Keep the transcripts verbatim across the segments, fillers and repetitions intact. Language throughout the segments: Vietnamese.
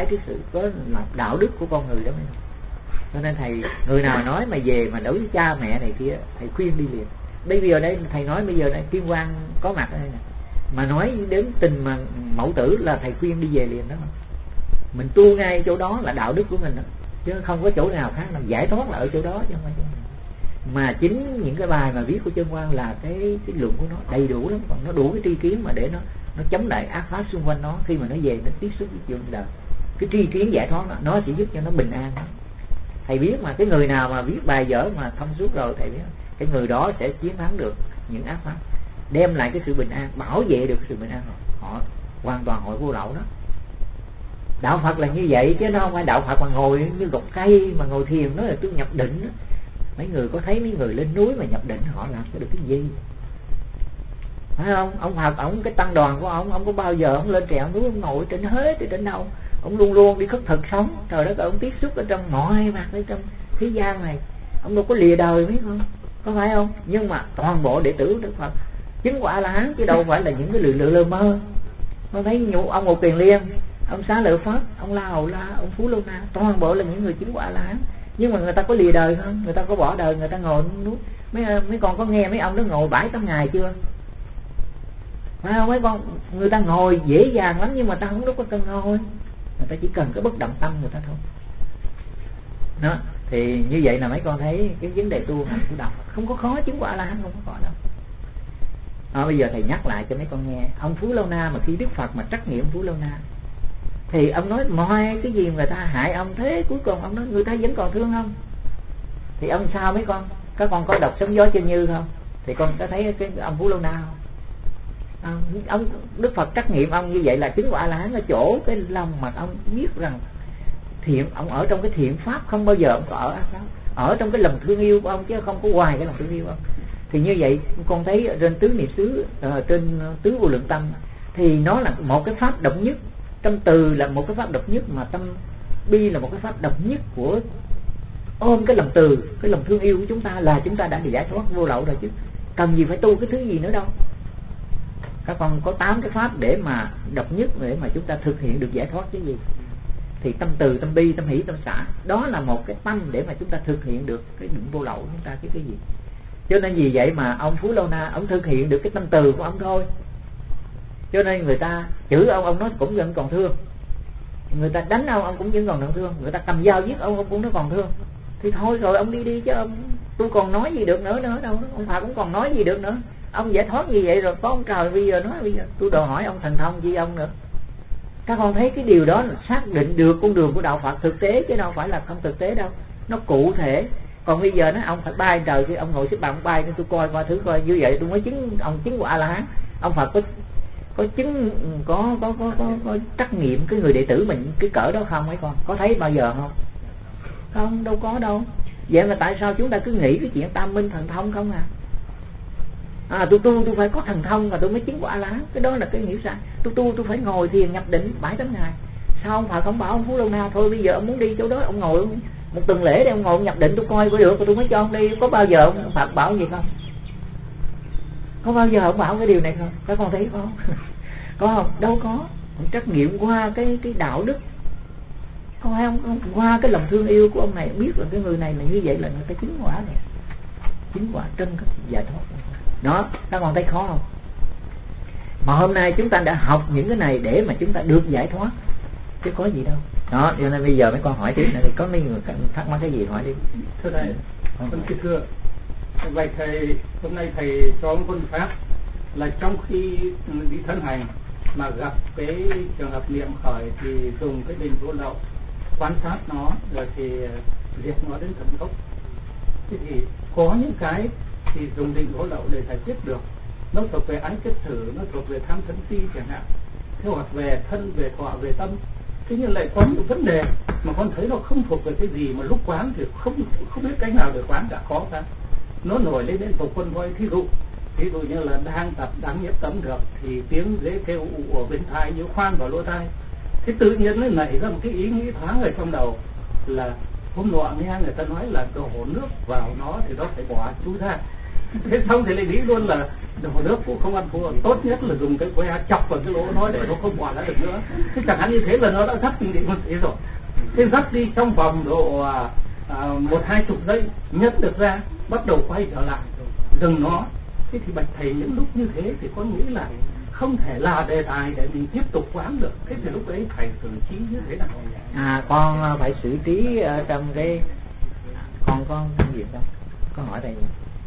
cái sự có mặt đạo đức của con người đó. Cho nên thầy, người nào nói mà về mà đối với cha mẹ này kia, thầy khuyên đi liền. Bây giờ đây thầy nói bây giờ đây Kim Quang có mặt đây nè, mà nói đến tình mà mẫu tử là thầy khuyên đi về liền đó. Mình tu ngay chỗ đó là đạo đức của mình đó, chứ không có chỗ nào khác nào. Giải thoát là ở chỗ đó chứ không phải chỗ nào. Mà chính những cái bài mà viết của Chân Quang là cái cái luận của nó đầy đủ lắm, còn nó đủ cái tri kiến mà để nó nó chống lại ác pháp xung quanh nó. Khi mà nó về nó tiếp xúc với chuyện đời, cái tri kiến giải thoát nó nó sẽ giúp cho nó bình an đó. Thầy biết mà cái người nào mà viết bài dở mà thông suốt rồi, thầy biết cái người đó sẽ chiến thắng được những ác pháp, đem lại cái sự bình an, bảo vệ được sự bình an rồi. Họ hoàn toàn hội vô lậu đó. Đạo Phật là như vậy chứ nó không phải đạo Phật mà ngồi như gốc cây mà ngồi thiền nói là tôi nhập định đó. Mấy người có thấy mấy người lên núi mà nhập định họ làm được cái gì? Phải không? Ông Phật, ông cái tăng đoàn của ông, ông có bao giờ ông lên trèo núi ông ngồi trên hết thì trên đâu? Ông luôn luôn đi khất thực sống. Trời đất ơi, ông tiếp xúc ở trong mọi mặt ở trong thế gian này. Ông đâu có lìa đời biết không? Có phải không? Nhưng mà toàn bộ đệ tử Đức Phật chứng quả La Hán chứ đâu phải là những cái lự lự lơ mơ. Con thấy nhụ ông Ngô Kiền Liên, ông Xá Lợi Phất, ông La Hầu La, ông Phú Lâu Na, toàn bộ là những người chứng quả La Hán. Nhưng mà người ta có lìa đời không? Người ta có bỏ đời, người ta ngồi núi. Mấy mấy con có nghe mấy ông đó ngồi bảy tám ngày chưa? Phải không? Mấy con người ta ngồi dễ dàng lắm nhưng mà ta không có cần ngồi. Người ta chỉ cần cái bất động tâm người ta thôi. Đó, thì như vậy là mấy con thấy cái vấn đề tu hành của đạo không có khó, chứng quả La Hán không có khó đâu. À, bây giờ thầy nhắc lại cho mấy con nghe, ông Phú Lâu Na mà khi Đức Phật mà trắc nghiệm Phú Lâu Na thì ông nói mọi cái gì người ta hại ông, thế cuối cùng ông nói người ta vẫn còn thương ông. Thì ông sao mấy con? Các con có đọc Sóng Gió Trên Như không? Thì con có thấy cái ông Phú Lâu Na không? À, ông Đức Phật trắc nghiệm ông như vậy là chứng quả La Hán ở chỗ cái lòng mà ông biết rằng thiện, ông ở trong cái thiện pháp, không bao giờ ông có ở ác pháp, ở trong cái lòng thương yêu của ông chứ không có hoài cái lòng thương yêu của ông. Thì như vậy con thấy trên tứ niệm xứ, uh, trên tứ vô lượng tâm thì nó là một cái pháp độc nhất. Tâm từ là một cái pháp độc nhất, mà tâm bi là một cái pháp độc nhất của ôm cái lòng từ, cái lòng thương yêu của chúng ta là chúng ta đã bị giải thoát vô lậu rồi chứ cần gì phải tu cái thứ gì nữa đâu. Các con có tám cái pháp để mà độc nhất để mà chúng ta thực hiện được giải thoát cái gì? Thì tâm từ, tâm bi, tâm hỷ, tâm xả, đó là một cái tâm để mà chúng ta thực hiện được cái định vô lậu của chúng ta cái cái gì. Cho nên vì vậy mà ông Phú Lâu Na ông thực hiện được cái tâm từ của ông thôi. Cho nên người ta chửi ông, ông nói cũng vẫn còn thương. Người ta đánh ông, ông cũng vẫn còn thương. Người ta cầm dao giết ông, ông cũng nói còn thương. Thì thôi rồi ông đi đi chứ ông, tôi còn nói gì được nữa nữa đâu. Ông Phật cũng còn nói gì được nữa. Ông giải thoát như vậy rồi, có ông trời bây giờ nói bây giờ tôi đòi hỏi ông thần thông chi ông nữa. Các con thấy cái điều đó là xác định được con đường của đạo Phật thực tế chứ đâu phải là không thực tế đâu. Nó cụ thể. Còn bây giờ nói ông phải bay trời thì ông ngồi xếp bằng bay nên tôi coi coi thử coi như vậy tôi mới chứng ông chứng của A La Hán. Ông Phật có có chứng có có có có, có trắc nghiệm cái người đệ tử mình cái cỡ đó không mấy con? Có thấy bao giờ không? Không, đâu có đâu. Vậy mà tại sao chúng ta cứ nghĩ cái chuyện tam minh thần thông không à? À tôi tu tôi phải có thần thông mà tôi mới chứng quả A La Hán. Cái đó là cái hiểu sai. Tôi tu tôi phải ngồi thiền nhập định bảy tám ngày. Sao ông Phật không bảo ông Phú Lâu Na thôi bây giờ ông muốn đi chỗ đó ông ngồi một tuần lễ để ông ngồi nhập định tôi coi có được tôi mới cho ông đi. Có bao giờ ông Phật bảo gì không? Có bao giờ ông bảo cái điều này không? Các con thấy không? Có không? Đâu có. Ông trắc nghiệm qua cái cái đạo đức. Không hay không? Qua cái lòng thương yêu của ông này biết là cái người này là như vậy là người ta chứng quả này. Chứng quả chân cái giải thoát. Đó, các con thấy khó không? Mà hôm nay chúng ta đã học những cái này để mà chúng ta được giải thoát chứ có gì đâu. Đó, cho nên bây giờ mấy con hỏi tiếp nữa thì có mấy người thắc mắc cái gì hỏi đi. Thưa thầy, con kính thưa. Vậy thầy hôm nay thầy cho một phương pháp là trong khi đi thân hành mà gặp cái trường hợp niệm khởi thì dùng cái định vô lậu quan sát nó rồi thì liệt nó đến thần tốc. Thế thì có những cái thì dùng định vô lậu để giải quyết được. Nó thuộc về ái kết thử, nó thuộc về tham sân si chẳng hạn. Thế hoặc về thân, về thọ, về tâm. Thế nhưng lại có những vấn đề mà con thấy nó không thuộc về cái gì mà lúc quán thì không không biết cách nào để quán cả, khó cả. Nó nổi lên đến phục quân voi. Thí dụ thí dụ như là đang tập đáng nhất tâm được thì tiếng dễ kêu ụ ở bên tai như khoan vào lỗ tai. Thế tự nhiên nó nảy ra một cái ý nghĩ thoáng ở trong đầu là hôm nọ nghe người ta nói là đổ nước vào nó thì nó phải bỏ chui ra. Thế xong thì lại nghĩ luôn là hồ nước cũng không ăn thua, tốt nhất là dùng cái que chọc vào cái lỗ nó để nó không bỏ ra được nữa. Thế chẳng hạn như thế là nó đã dắt kinh nghiệm một thế rồi. Thế dắt đi trong vòng độ à, à, một hai chục giây nhấc được ra, bắt đầu quay trở lại dừng nó. Thế thì bạch thầy những lúc như thế thì con nghĩ là không thể là đề tài để mình tiếp tục quán được. Thế thì lúc ấy thầy xử trí như thế nào? À, con phải xử trí ở trong cái con con gì đâu, con hỏi thầy.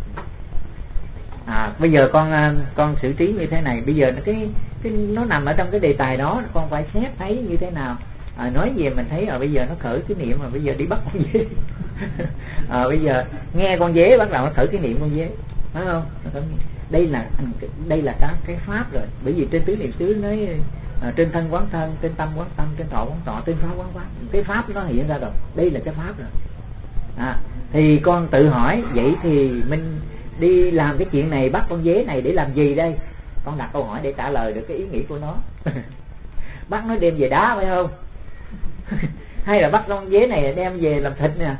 À, bây giờ con con xử trí như thế này, bây giờ nó cái cái nó nằm ở trong cái đề tài đó, con phải xét thấy như thế nào. À, nói về mình thấy rồi, bây giờ nó khởi cái niệm mà bây giờ đi bắt con dế. À, bây giờ nghe con dế bắt đầu nó khởi cái niệm con dế, phải không? Đây là đây là cái cái pháp rồi, bởi vì trên tứ niệm xứ nói à, trên thân quán thân, trên tâm quán tâm, trên thọ quán thọ, trên pháp quán pháp, cái pháp nó hiện ra rồi, đây là cái pháp rồi. À, thì con tự hỏi vậy thì mình đi làm cái chuyện này, bắt con dế này để làm gì đây? Con đặt câu hỏi để trả lời được cái ý nghĩ của nó. Bắt nó đem về đá phải không? Hay là bắt con dế này đem về làm thịt nè?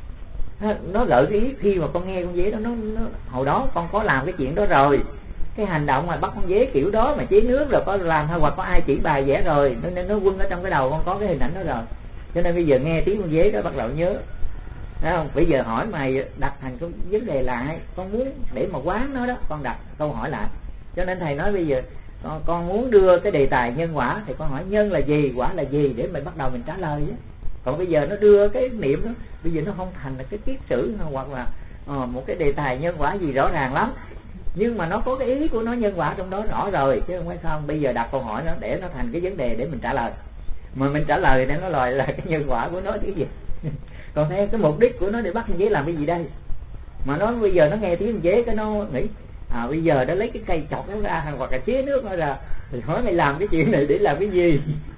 Nó gợi cái ý khi mà con nghe con dế đó, nó, nó hồi đó con có làm cái chuyện đó rồi. Cái hành động mà bắt con dế kiểu đó mà chế nước rồi có làm hay hoặc có ai chỉ bài vẽ rồi, nên nó quân ở trong cái đầu con có cái hình ảnh đó rồi. Cho nên bây giờ nghe tiếng con dế đó bắt đầu nhớ. Thấy không? Bây giờ hỏi mày đặt thành cái vấn đề lại, con muốn để mà quán nó đó, con đặt câu hỏi lại. Cho nên thầy nói bây giờ con, con muốn đưa cái đề tài nhân quả thì con hỏi nhân là gì, quả là gì để mình bắt đầu mình trả lời chứ. Còn bây giờ nó đưa cái niệm đó, bây giờ nó không thành là cái kiết sử hoặc là uh, một cái đề tài nhân quả gì rõ ràng lắm, nhưng mà nó có cái ý của nó nhân quả trong đó rõ rồi chứ không phải không. Bây giờ đặt câu hỏi nó để nó thành cái vấn đề để mình trả lời, mà mình trả lời để nó lòi là cái nhân quả của nó chứ gì. Còn theo cái mục đích của nó để bắt con dế làm cái gì đây? Mà nó bây giờ nó nghe tiếng con dế cái nó nghĩ à bây giờ nó lấy cái cây chọc nó ra hoặc là chế nước nó ra, thì hỏi mày làm cái chuyện này để làm cái gì?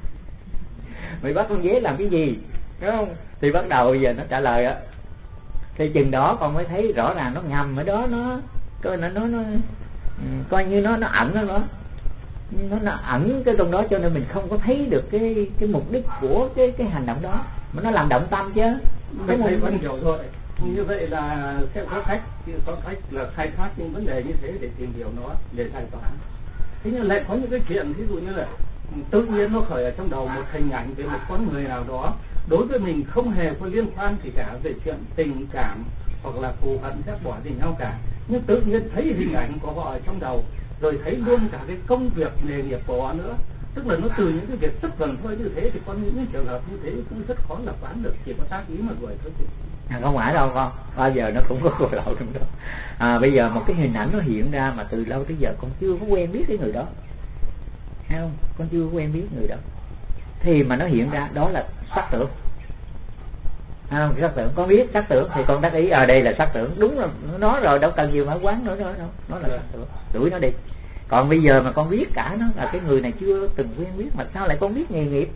Mày bắt con dế làm cái gì? Đúng không? Thì bắt đầu bây giờ nó trả lời á, thì chừng đó con mới thấy rõ ràng nó ngầm ở đó, nó coi nó nó, nó coi như nó nó ẩn ở đó, nó nó ẩn cái trong đó, cho nên mình không có thấy được cái cái mục đích của cái cái hành động đó, mà nó làm động tâm chứ. Mình thấy vẫn hiểu rồi. Như vậy là sẽ có cách có cách là khai thác những vấn đề như thế để tìm hiểu nó, để giải tỏa. Thế nhưng lại có những cái chuyện ví dụ như là tự nhiên nó khởi ở trong đầu một hình ảnh về một con người nào đó, đối với mình không hề có liên quan gì cả về chuyện tình cảm hoặc là thù hận ghét bỏ gì nhau cả, nhưng tự nhiên thấy hình ảnh của họ ở trong đầu, rồi thấy luôn cả cái công việc nghề nghiệp của họ nữa. Tức là nó từ những cái việc rất gần thôi, như thế thì con những trường hợp như thế cũng rất khó là quán được, chỉ có tác ý mà đuổi thôi chứ. À, không phải đâu con, bao giờ nó cũng có cuộc lậu trong đó. À, bây giờ một cái hình ảnh nó hiện ra mà từ lâu tới giờ con chưa có quen biết cái người đó, thấy không? Con chưa có quen biết người đó, thì mà nó hiện ra đó là sắc tưởng. À, sắc tưởng, con biết sắc tưởng thì con đắc ý ở à, đây là sắc tưởng, đúng là nó rồi, đâu cần nhiều phải quán nữa đâu, nó là sắc tưởng, đuổi nó đi. Còn bây giờ mà con biết cả nó là cái người này chưa từng quen biết, mà sao lại con biết nghề nghiệp,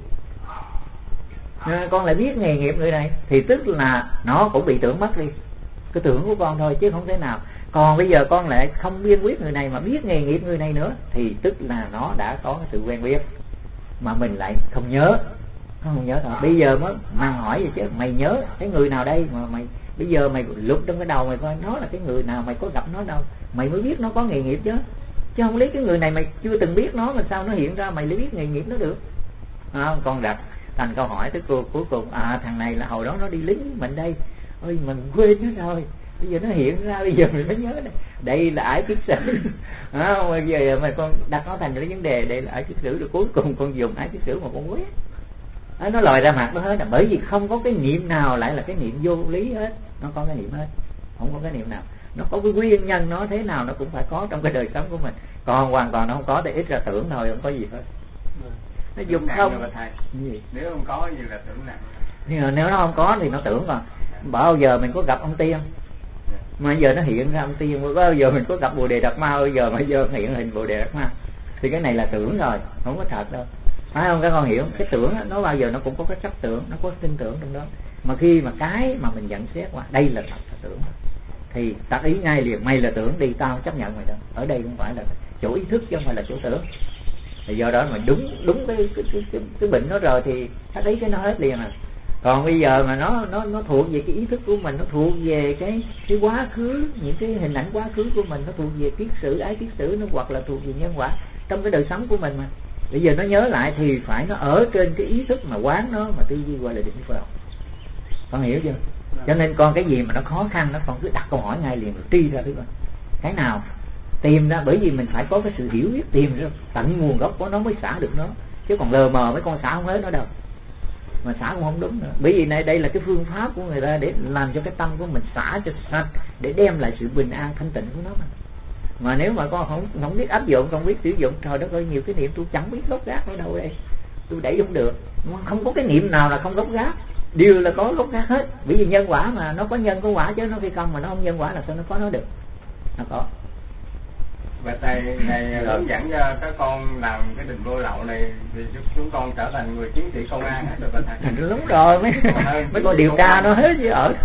à, con lại biết nghề nghiệp người này, thì tức là nó cũng bị tưởng mất đi, cái tưởng của con thôi chứ không thể nào. Còn bây giờ con lại không biết biết người này mà biết nghề nghiệp người này nữa, thì tức là nó đã có sự quen biết mà mình lại không nhớ, không nhớ rồi. Bây giờ mới mang hỏi vậy chứ, mày nhớ cái người nào đây mà mày bây giờ mày lục trong cái đầu mày coi nó là cái người nào, mày có gặp nó đâu, mày mới biết nó có nghề nghiệp chứ. Chứ không lấy cái người này mày chưa từng biết nó mà sao nó hiện ra mày lấy biết nghề nghiệp nó được. À, con đặt thành câu hỏi tới cuối, cuối cùng à thằng này là hồi đó nó đi lính với mình đây, ôi mình quên nó rồi, bây giờ nó hiện ra, bây giờ mình mới nhớ đây, đây là ải kiết sử. À, bây giờ mày con đặt nó thành cái vấn đề đây là ải kiết sử, rồi cuối cùng con dùng ải kiết sử mà con quét. À, nó lòi ra mặt nó hết, là bởi vì không có cái niệm nào lại là cái niệm vô lý hết, nó có cái niệm hết, không có cái niệm nào. Nó có cái nguyên nhân nó thế nào nó cũng phải có trong cái đời sống của mình, còn hoàn toàn nó không có thì ít ra tưởng thôi, không có gì hết. Nó dùng không gì? Nếu không có gì là tưởng nặng. Nhưng mà nếu nó không có thì nó tưởng. Còn bao giờ mình có gặp ông Tiên mà giờ nó hiện ra ông Tiên, bao giờ mình có gặp Bồ Đề Đạt Ma, bao giờ mà giờ hiện hình Bồ Đề Đạt Ma, thì cái này là tưởng rồi, không có thật đâu, phải không? Các con hiểu cái tưởng đó, nó bao giờ nó cũng có cái chấp tưởng, nó có tin tưởng trong đó, mà khi mà cái mà mình nhận xét qua đây là thật là tưởng thì tác ý ngay liền, mày là tưởng đi, tao chấp nhận mày đó. Ở đây không phải là chỗ ý thức chứ không phải là chỗ tưởng. Thì do đó mà đúng đúng cái cái cái, cái, cái bệnh nó rồi thì tác ý cái nó hết liền à. Còn bây giờ mà nó nó nó thuộc về cái ý thức của mình, nó thuộc về cái cái quá khứ, những cái hình ảnh quá khứ của mình, nó thuộc về kiết sử, ái kiết sử, nó hoặc là thuộc về nhân quả trong cái đời sống của mình mà. Bây giờ nó nhớ lại thì phải nó ở trên cái ý thức mà quán nó, mà tư duy gọi là định vô lậu. Con hiểu chưa? Cho nên con cái gì mà nó khó khăn nó con cứ đặt câu hỏi ngay liền rồi tri ra, biết không? Cái nào tìm ra, bởi vì mình phải có cái sự hiểu biết, tìm ra tận nguồn gốc của nó mới xả được nó, chứ còn lờ mờ mấy con xả không hết nó đâu, mà xả cũng không đúng nữa. Bởi vì này đây là cái phương pháp của người ta để làm cho cái tâm của mình xả cho sạch, để đem lại sự bình an thanh tịnh của nó mà. Mà nếu mà con không không biết áp dụng, không biết sử dụng, trời đất ơi, nhiều cái niệm tôi chẳng biết gốc gác ở đâu đây, tôi đẩy không được. Không có cái niệm nào là không gốc gác, đều là có gốc gác hết. Bởi vì nhân quả mà, nó có nhân có quả chứ nó phi công, mà nó không nhân quả là sao nó có nó được. Nó có. Và thầy này hướng dẫn cho các con làm cái định vô lậu này thì giúp chúng con trở thành người chiến sĩ công an hết được rồi thầy. Đúng rồi, mấy mấy con điều tra nó hết chứ ở.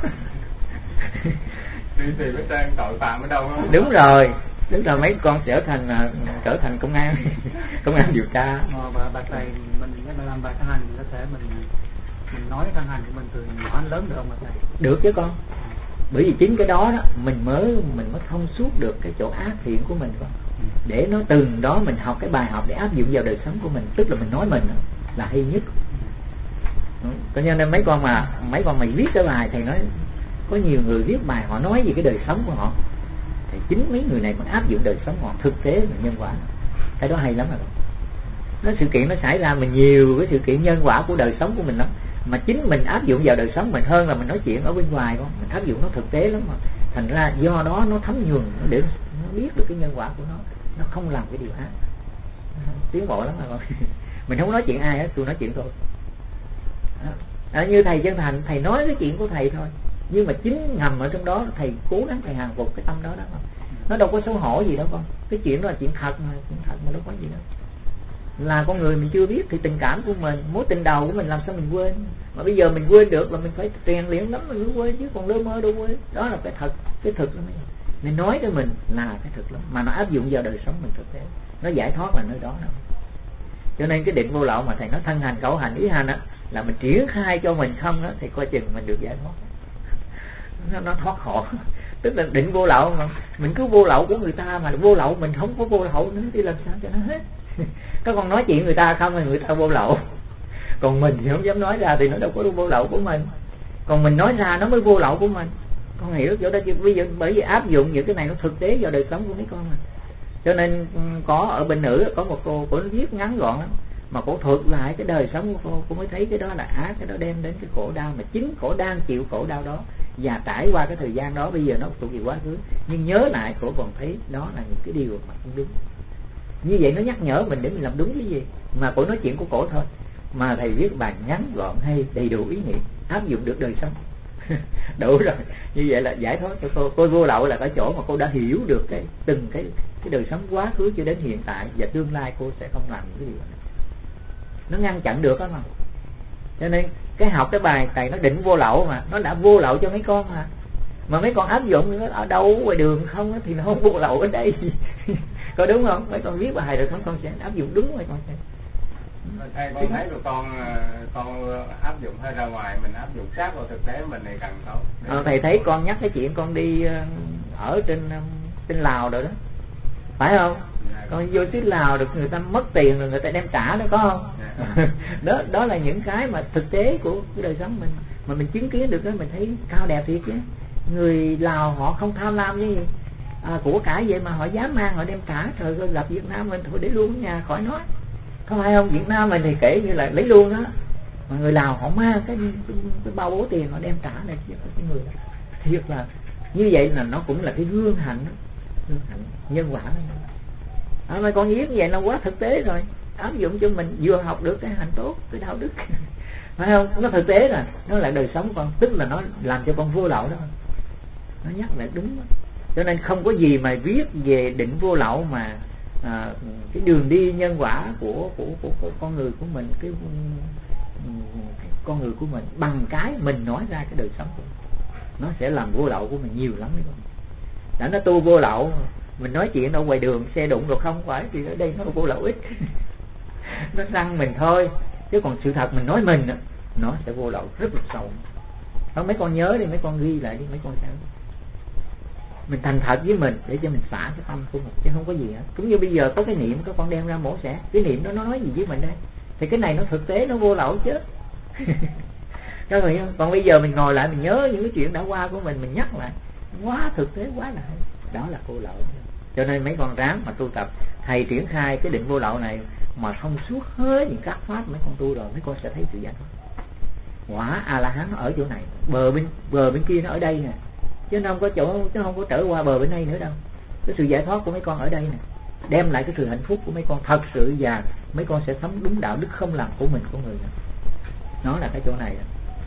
Đi tìm cái tên tội phạm ở đâu đó. Đúng rồi, tức là mấy con trở thành trở thành công an, công an điều tra. Mà bà thầy mình nếu mà làm bài thân hành thì có thể mình mình nói thân hành của mình từ nhỏ đến lớn được không bà thầy? Được chứ con. Bởi vì chính cái đó đó mình mới mình mới thông suốt được cái chỗ ác thiện của mình con. Để nó từng đó mình học cái bài học để áp dụng vào đời sống của mình, tức là mình nói mình là hay nhất. Cho nên mấy con mà mấy con mày viết cái bài thầy nói có nhiều người viết bài họ nói về cái đời sống của họ, thì chính mấy người này mà áp dụng đời sống họ thực tế và nhân quả, cái đó hay lắm rồi. Nó sự kiện nó xảy ra mình nhiều cái sự kiện nhân quả của đời sống của mình lắm, mà chính mình áp dụng vào đời sống mình hơn là mình nói chuyện ở bên ngoài con, mình áp dụng nó thực tế lắm mà. Thành ra do đó nó thấm nhuần, nó để nó biết được cái nhân quả của nó, nó không làm cái điều ác, tiến bộ lắm mà con. Mình không nói chuyện ai hết, tôi nói chuyện thôi. À, như thầy Chân Thành, thầy nói cái chuyện của thầy thôi, nhưng mà chính ngầm ở trong đó thầy cố gắng thầy hàng phục cái tâm đó đó con. Nó đâu có xấu hổ gì đâu con, cái chuyện đó là chuyện thật mà, chuyện thật mà đâu có gì đâu. Là con người mình chưa biết thì tình cảm của mình, mối tình đầu của mình làm sao mình quên, mà bây giờ mình quên được là mình phải rèn luyện lắm mình mới quên, chứ còn lơ mơ đâu quên. Đó là cái thật, cái thực lắm. Nên nói cho mình là cái thực lắm, mà nó áp dụng vào đời sống mình thực tế, nó giải thoát là nơi đó đâu. Cho nên cái định vô lậu mà thầy nói thân hành khẩu hành ý hành á, là mình triển khai cho mình không đó thì coi chừng mình được giải thoát. Nó, nó thoát khổ. Tức là định vô lậu mà mình cứ vô lậu của người ta, mà vô lậu mình không có vô lậu nữa thì làm sao cho nó hết. Các con nói chuyện người ta không thì người ta vô lậu, còn mình thì không dám nói ra thì nó đâu có vô lậu của mình, còn mình nói ra nó mới vô lậu của mình. Con hiểu chỗ đó chứ? Bây giờ bởi vì áp dụng những cái này nó thực tế vào đời sống của mấy con mà. Cho nên có ở bên nữ có một cô, cô viết ngắn gọn lắm, mà cô thuật lại cái đời sống của cô, cô mới thấy cái đó là ác, cái đó đem đến cái khổ đau, mà chính cổ đang chịu khổ đau đó và trải qua cái thời gian đó, bây giờ nó thuộc về quá khứ, nhưng nhớ lại cổ còn thấy đó là những cái điều mà không đúng. Như vậy nó nhắc nhở mình để mình làm đúng cái gì, mà cổ nói chuyện của cổ thôi, mà thầy viết bài ngắn gọn hay đầy đủ ý nghĩa, áp dụng được đời sống. Đủ rồi. Như vậy là giải thoát cho cô. Cô vô lậu là cái chỗ mà cô đã hiểu được cái từng cái cái đời sống quá khứ cho đến hiện tại, và tương lai cô sẽ không làm những cái điều này. Nó ngăn chặn được đó mà. Cho nên cái học cái bài thầy nó định vô lậu mà, nó đã vô lậu cho mấy con mà. Mà mấy con áp dụng nó ở đâu ngoài đường không thì nó không vô lậu ở đây. Có đúng không? Mấy con viết bài rồi không, con sẽ áp dụng đúng rồi con sẽ. Thầy con thấy tụi con con áp dụng hơi ra ngoài, mình áp dụng sát vào thực tế mình này càng tốt. Ờ, thầy thấy con nhắc cái chuyện con đi ở trên trên Lào rồi đó, phải không? Dạ. Con vô tới Lào được người ta mất tiền rồi người ta đem trả đó, có không? Dạ. đó đó là những cái mà thực tế của cái đời sống mình mà mình chứng kiến được đó, mình thấy cao đẹp thiệt chứ. Người Lào họ không tham lam như gì à, của cải vậy mà họ dám mang, họ đem trả. Trời ơi, gặp Việt Nam mình thôi để luôn ở nhà khỏi nói, không phải không? Việt Nam mình thì kể như là lấy luôn đó, mà người Lào họ mang cái, cái, cái bao bố tiền họ đem trả này cho cái người đó. Thiệt là như vậy là nó cũng là cái gương hạnh, gương hạnh nhân quả đó. À, mà con viết như vậy là quá thực tế rồi, áp dụng cho mình vừa học được cái hạnh tốt, cái đạo đức. Phải không? Nó thực tế là nó là đời sống con, tức là nó làm cho con vô lậu đó, nó nhắc lại đúng đó. Cho nên không có gì mà viết về định vô lậu mà à, cái đường đi nhân quả của của, của của con người của mình, cái, cái con người của mình bằng cái mình nói ra cái đời sống của mình, nó sẽ làm vô lậu của mình nhiều lắm đấy con. Đã nó tu vô lậu, mình nói chuyện ở ngoài đường xe đụng rồi không phải thì ở đây nó vô lậu ít. Nó răng mình thôi, chứ còn sự thật mình nói mình nó sẽ vô lậu rất là sâu. Đó, mấy con nhớ đi, mấy con ghi lại đi, mấy con sẽ mình thành thật với mình để cho mình xả cái tâm của mình, chứ không có gì hết. Cũng như bây giờ có cái niệm các con đem ra mổ xẻ, cái niệm đó nó nói gì với mình đây, thì cái này nó thực tế nó vô lậu chứ. Các bạn hiểu không? Còn bây giờ mình ngồi lại mình nhớ những cái chuyện đã qua của mình, mình nhắc lại quá thực tế quá là hay, đó là vô lậu. Cho nên mấy con ráng mà tu tập, thầy triển khai cái định vô lậu này mà thông suốt hết những các pháp mấy con tu rồi, mấy con sẽ thấy sự giải thoát. Quả A La Hán nó ở chỗ này, bờ bên bờ bên kia nó ở đây nè, chứ nó không có chỗ, chứ không có trở qua bờ bên đây nữa đâu. Cái sự giải thoát của mấy con ở đây nè, đem lại cái sự hạnh phúc của mấy con thật sự, và mấy con sẽ sống đúng đạo đức không làm của mình của người nữa. Nó là cái chỗ này.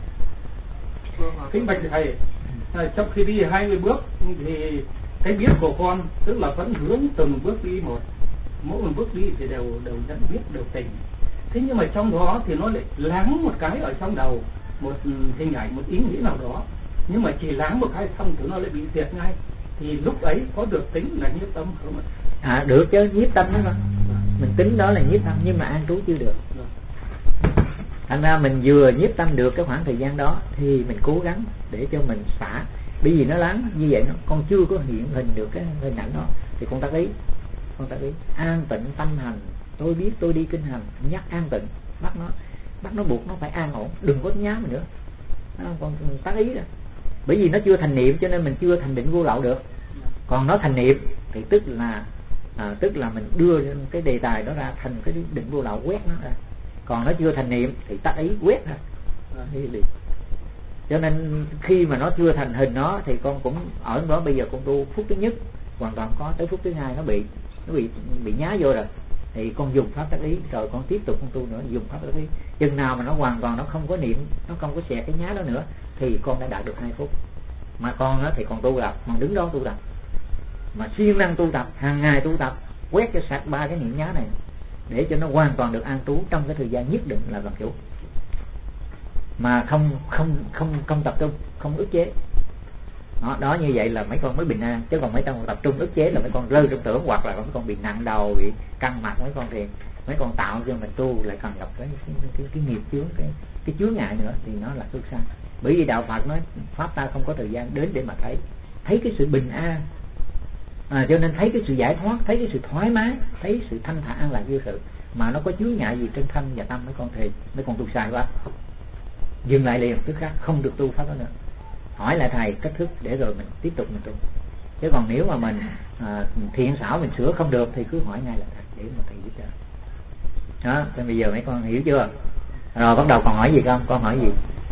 Kính bạch thầy, à, trong khi đi hai mươi bước thì cái biết của con tức là vẫn hướng từng bước đi một, mỗi một bước đi thì đều đều dẫn biết, đều tỉnh. Thế nhưng mà trong đó thì nó lại láng một cái ở trong đầu, một hình ảnh, một ý nghĩ nào đó, nhưng mà chỉ láng một cái xong thì nó lại bị diệt ngay. Thì lúc ấy có được tính là nhiếp tâm không ạ? À được chứ, nhiếp tâm đó mà. Mình tính đó là nhiếp tâm, nhưng mà an trú chưa được. Thành ra mình vừa nhiếp tâm được cái khoảng thời gian đó thì mình cố gắng để cho mình xả. Bởi vì nó lắng như vậy, nó con chưa có hiện hình được cái hình ảnh đó, thì con tác ý, con tác ý an tịnh tâm hành. Tôi biết tôi đi kinh hành, nhắc an tịnh, bắt nó bắt nó buộc nó phải an ổn, đừng có nhá mình nữa. Con tác ý rồi. Bởi vì nó chưa thành niệm cho nên mình chưa thành định vô lậu được. Còn nó thành niệm thì tức là à, tức là mình đưa cái đề tài đó ra thành cái định vô lậu, quét nó ra. Còn nó chưa thành niệm thì tác ý quét ra. Cho nên khi mà nó chưa thành hình nó thì con cũng ở đó. Bây giờ con tu phút thứ nhất hoàn toàn có, tới phút thứ hai nó bị nó bị bị nhá vô rồi thì con dùng pháp tác ý, rồi con tiếp tục con tu nữa, dùng pháp tác ý. Chừng nào mà nó hoàn toàn nó không có niệm, nó không có xẹt cái nhá đó nữa thì con đã đạt được hai phút. Mà con đó thì còn tu tập, mà đứng đó tu tập, mà siêng năng tu tập, hàng ngày tu tập, quét cho sạch ba cái niệm nhá này để cho nó hoàn toàn được an trú trong cái thời gian nhất định là làm chủ, mà không không không không tập trung, không ức chế. Đó, đó như vậy là mấy con mới bình an. Chứ còn mấy con tập trung ức chế là mấy con rơi trong tưởng, hoặc là mấy con bị nặng đầu, bị căng mặt. Mấy con thì mấy con tạo cho mình tu lại còn gặp cái cái, cái, cái nghiệp chướng, cái cái chướng ngại nữa thì nó là xuất sanh. Bởi vì đạo Phật nói pháp ta không có thời gian đến để mà thấy thấy cái sự bình an, à, cho nên thấy cái sự giải thoát, thấy cái sự thoải mái, thấy sự thanh thản an lạc vô sự. Mà nó có chướng ngại gì trên thân và tâm mấy con thì mấy con tu sai quá, dừng lại liền, tức khắc không được tu pháp đó nữa. Hỏi lại thầy cách thức để rồi mình tiếp tục mình tu. Chứ còn nếu mà mình à, thiện xảo mình sửa không được thì cứ hỏi ngay là thầy để mà thầy giúp đỡ. Đó, thì bây giờ mấy con hiểu chưa? Rồi bắt đầu còn hỏi gì không? Con hỏi gì?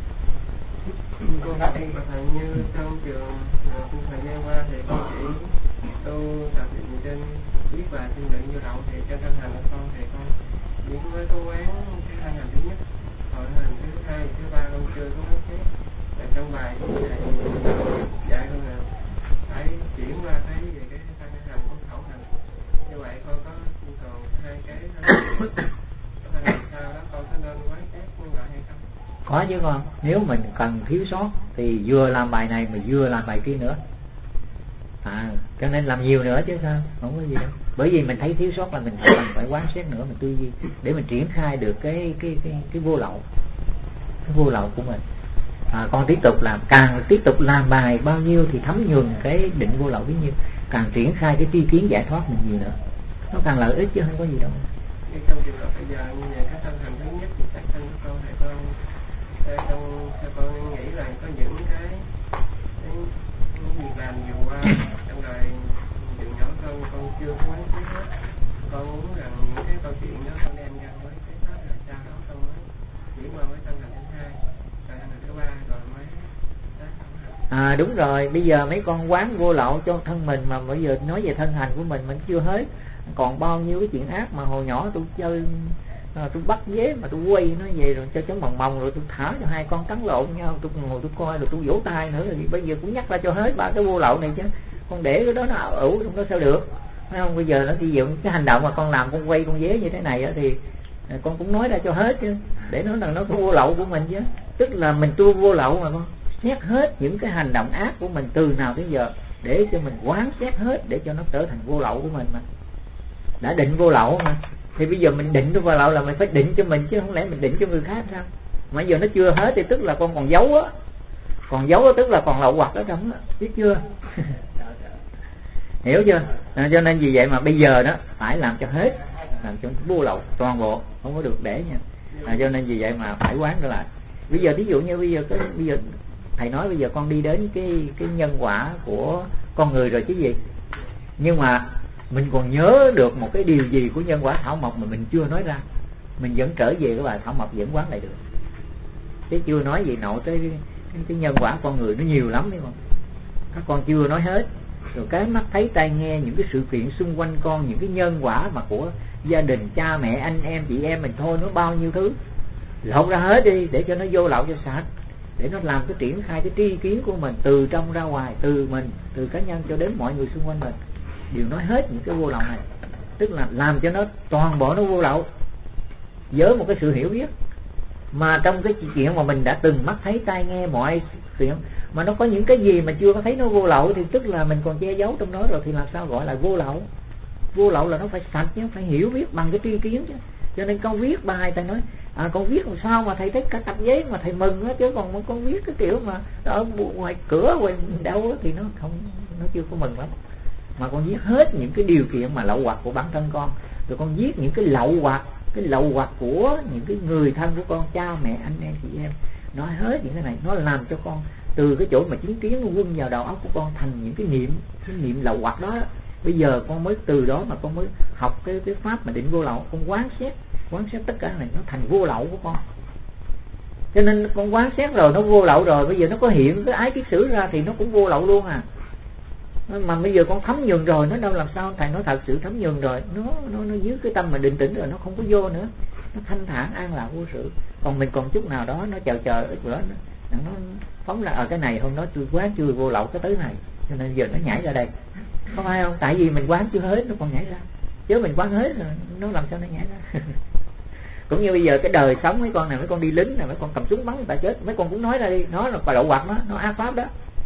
Con thầy như trong trường trong thời gian qua thì con chỉ tu tập luyện trên biết và tinh luyện như động, thì trên thân hành của con thì con chỉ mới có quán cái thân hành thứ nhất, còn thân hành thứ hai, thứ ba con chưa có quán xét. Và trong bài của thầy dạy con là phải chuyển qua thấy về cái thân hành của khẩu hành. Như vậy con có còn hai cái thân hành sau đó con có nên quán xét như vậy hay không? Có chứ con, nếu mình cần thiếu sót thì vừa làm bài này mà vừa làm bài kia nữa. À, cho nên làm nhiều nữa chứ sao, không có gì đâu. Bởi vì mình thấy thiếu sót là mình cần phải quán xét nữa, mình tư duy để mình triển khai được cái cái cái cái vô lậu, cái vô lậu của mình. À, con tiếp tục làm, càng tiếp tục làm bài bao nhiêu thì thấm nhuần cái định vô lậu bấy nhiêu, càng triển khai cái tri kiến giải thoát mình nhiều nữa, nó càng lợi ích chứ không có gì đâu. Nhưng trong trường hợp bây giờ như vậy, cái thân hành thứ nhất thì các thân của con thì con trong theo con nghĩ là có những cái, cái việc làm nhiều qua trong đời chuyện nhỏ con con chưa có quán xét hết. Con muốn rằng những cái câu chuyện đó con đem ra quán xét hết, rồi sau đó con mới chuyển qua với thân hành thứ hai, rồi thân hành thứ ba, rồi mới à đúng rồi. Bây giờ mấy con quán vô lậu cho thân mình, mà bây giờ nói về thân hành của mình mình chưa hết, còn bao nhiêu cái chuyện ác mà hồi nhỏ tôi chơi, à, tôi bắt dế mà tôi quay nó về rồi cho chấm bồng bồng, rồi tôi thả cho hai con cắn lộn nhau, tôi ngồi tôi coi rồi tôi vỗ tay nữa. Thì bây giờ cũng nhắc ra cho hết ba cái vô lậu này chứ, con để cái đó nó ảo ủ nó sao được, phải không? Bây giờ nó chỉ dụ cái hành động mà con làm, con quay con dế như thế này đó, thì con cũng nói ra cho hết chứ, để nó là nó có vô lậu của mình chứ. Tức là mình tu vô lậu mà con xét hết những cái hành động ác của mình từ nào tới giờ, để cho mình quán xét hết để cho nó trở thành vô lậu của mình. Mà đã định vô lậu mà, thì bây giờ mình định vô lậu là mình phải định cho mình chứ không lẽ mình định cho người khác sao? mà giờ nó chưa hết thì tức là con còn giấu á, còn giấu á tức là còn lậu hoặc ở trong á, biết chưa? Hiểu chưa? À, cho nên vì vậy mà bây giờ đó phải làm cho hết, làm cho vô lậu toàn bộ, không có được để nha. À, cho nên vì vậy mà phải quán trở lại. Bây giờ ví dụ như bây giờ cái bây giờ thầy nói bây giờ con đi đến cái cái nhân quả của con người rồi chứ gì, nhưng mà mình còn nhớ được một cái điều gì của nhân quả thảo mộc mà mình chưa nói ra, mình vẫn trở về cái bài thảo mộc vẫn quán lại được, chứ chưa nói gì nội tới cái, cái, cái nhân quả con người nó nhiều lắm đấy con, các con chưa nói hết. Rồi cái mắt thấy tai nghe những cái sự kiện xung quanh con, những cái nhân quả mà của gia đình, cha mẹ, anh em, chị em mình thôi, nó bao nhiêu thứ lột ra hết đi để cho nó vô lậu cho sạch, để nó làm cái triển khai cái tri kiến của mình từ trong ra ngoài, từ mình, từ cá nhân cho đến mọi người xung quanh mình, đều nói hết những cái vô lậu này, tức là làm cho nó toàn bộ nó vô lậu với một cái sự hiểu biết. Mà trong cái chuyện mà mình đã từng mắt thấy tai nghe mọi chuyện mà nó có những cái gì mà chưa có thấy nó vô lậu thì tức là mình còn che giấu trong đó rồi, thì làm sao gọi là vô lậu? Vô lậu là nó phải sạch chứ, phải hiểu biết bằng cái tri kiến chứ. Cho nên con viết bài thầy nói à, con viết làm sao mà thầy thấy cả tập giấy mà thầy mừng á, chứ còn con viết cái kiểu mà ở ngoài cửa ngoài đâu thì nó không, nó chưa có mừng lắm. Mà con viết hết những cái điều kiện mà lậu hoặc của bản thân con, rồi con viết những cái lậu hoặc, cái lậu hoặc của những cái người thân của con, cha mẹ, anh em, chị em, nói hết những cái này, nó làm cho con từ cái chỗ mà chứng kiến nó quân vào đầu óc của con thành những cái niệm, cái niệm lậu hoặc đó. Bây giờ con mới từ đó mà con mới học cái cái pháp mà định vô lậu, con quán xét, quán xét tất cả này nó thành vô lậu của con. Cho nên con quán xét rồi nó vô lậu rồi, bây giờ nó có hiện cái ái kiết sử ra thì nó cũng vô lậu luôn à. Mà bây giờ con thấm nhuần rồi, nó đâu làm sao thầy nói thật sự thấm nhuần rồi, nó nó nó dưới cái tâm mà định tĩnh rồi, nó không có vô nữa, nó thanh thản an lạc vô sự. Còn mình còn chút nào đó nó chờ chờ ít nữa nó, nó phóng ra ở cái này hôm đó tôi quán chưa vô lậu cái tới này, cho nên giờ nó nhảy ra đây, không ai không? Tại vì mình quán chưa hết nó còn nhảy ra, chứ mình quán hết rồi nó làm sao nó nhảy ra. Cũng như bây giờ cái đời sống mấy con này, mấy con đi lính này, mấy con cầm súng bắn người ta chết, mấy con cũng nói ra đi, nó là lậu hoặc, nó nó ác pháp đó.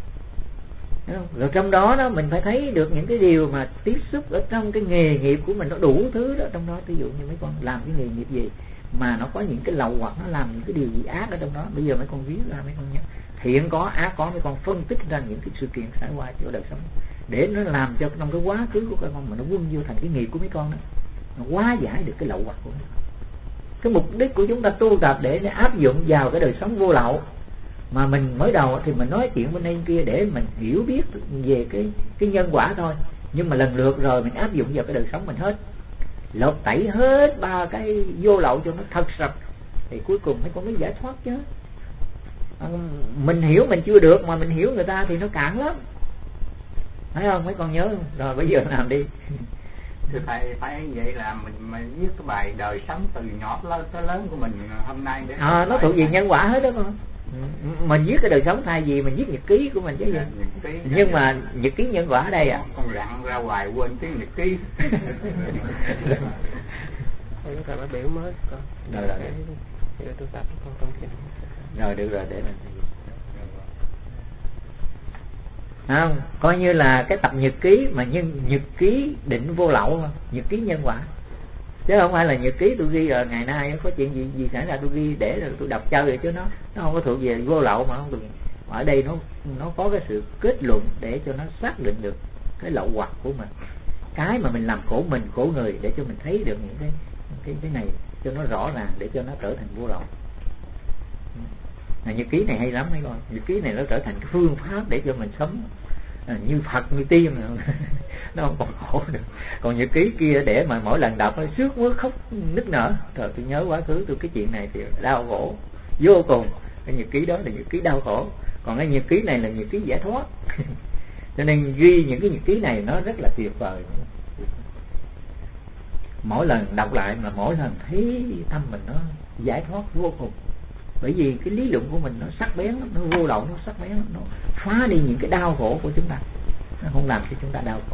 Rồi trong đó đó mình phải thấy được những cái điều mà tiếp xúc ở trong cái nghề nghiệp của mình, nó đủ thứ đó trong đó. Ví dụ như mấy con làm cái nghề nghiệp gì mà nó có những cái lậu hoặc, nó làm những cái điều gì ác ở trong đó, bây giờ mấy con viết ra, mấy con nhớ thiện có ác có, mấy con phân tích ra những cái sự kiện xảy qua trong đời sống để nó làm cho trong cái quá khứ của các con mà nó quân vô thành cái nghiệp của mấy con đó, nó hóa giải được cái lậu hoặc của nó. Cái mục đích của chúng ta tu tập để nó áp dụng vào cái đời sống vô lậu. Mà mình mới đầu thì mình nói chuyện bên đây kia để mình hiểu biết về cái cái nhân quả thôi, nhưng mà lần lượt rồi mình áp dụng vào cái đời sống mình hết, lột tẩy hết ba cái vô lậu cho nó thật sạch, thì cuối cùng mấy con mới giải thoát chứ. À, mình hiểu mình chưa được mà mình hiểu người ta thì nó cạn lắm, thấy không? Mấy con nhớ không? Rồi bây giờ làm đi. Thưa thầy, phải vậy là mình mình viết cái bài đời sống từ nhỏ tới lớn của mình hôm nay để à, nó thuộc về nhân quả hết đó con. Mình viết cái đời sống thay vì mình viết nhật ký của mình chứ gì. Ký, nhưng mà nhật ký nhân quả ở đây à. Con rặn ra hoài quên cái nhật ký. Con cần phải biểu mới con. Rồi rồi. Rồi tôi tập con công trình. Rồi được rồi, để mình không, coi như là cái tập nhật ký mà nhân nhật ký định vô lậu, nhật ký nhân quả, chứ không phải là nhật ký tôi ghi rồi ngày nay có chuyện gì gì xảy ra tôi ghi để rồi tôi đọc chơi rồi, chứ nó nó không có thuộc về vô lậu mà không được. Ở đây nó nó có cái sự kết luận để cho nó xác định được cái lậu hoặc của mình, cái mà mình làm khổ mình khổ người, để cho mình thấy được những cái cái cái này cho nó rõ ràng, để cho nó trở thành vô lậu. À, nhật ký này hay lắm mấy con, nhật ký này nó trở thành cái phương pháp để cho mình sống à, như Phật như tiên nó không còn khổ được. Còn nhật ký kia để mà mỗi lần đọc nó sướt mướt khóc nức nở, rồi tôi nhớ quá khứ tôi cái chuyện này thì đau khổ vô cùng. Cái nhật ký đó là nhật ký đau khổ, còn cái nhật ký này là nhật ký giải thoát. Cho nên ghi những cái nhật ký này nó rất là tuyệt vời, mỗi lần đọc lại mà mỗi lần thấy tâm mình nó giải thoát vô cùng. Bởi vì cái lý luận của mình nó sắc bén, nó vô lậu, nó sắc bén, nó phá đi những cái đau khổ của chúng ta, nó không làm cho chúng ta đau khổ.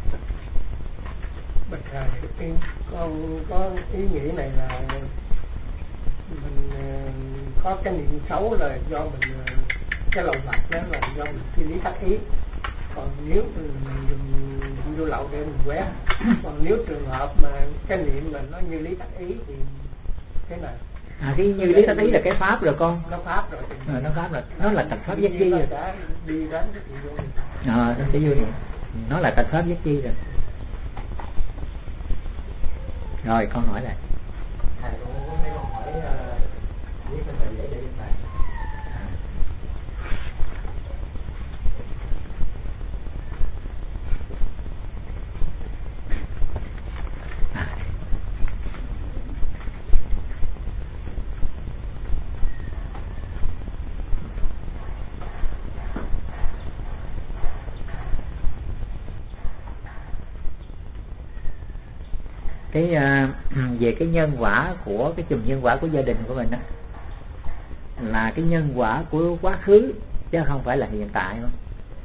Bạch thầy, con có ý nghĩ này là mình có cái niệm xấu là do mình, cái lậu hoặc đó là do mình suy lý thắc ý. Còn nếu mình dùng vô lậu để mình quét, còn nếu trường hợp mà cái niệm mà nó như lý thắc ý thì thế nào? À, cái như lý ta thấy là cái pháp rồi con. Nó pháp rồi. À, nó pháp rồi, nó là tật pháp giác chi rồi. Đi đến Ờ, nó sẽ vô niệm. Nó là tật pháp giác chi rồi. Rồi con hỏi lại. Thầy cũng có mấy câu hỏi viết lên tờ giấy để in bài. Cái uh, về cái nhân quả của cái chùm nhân quả của gia đình của mình đó, là cái nhân quả của quá khứ chứ không phải là hiện tại không.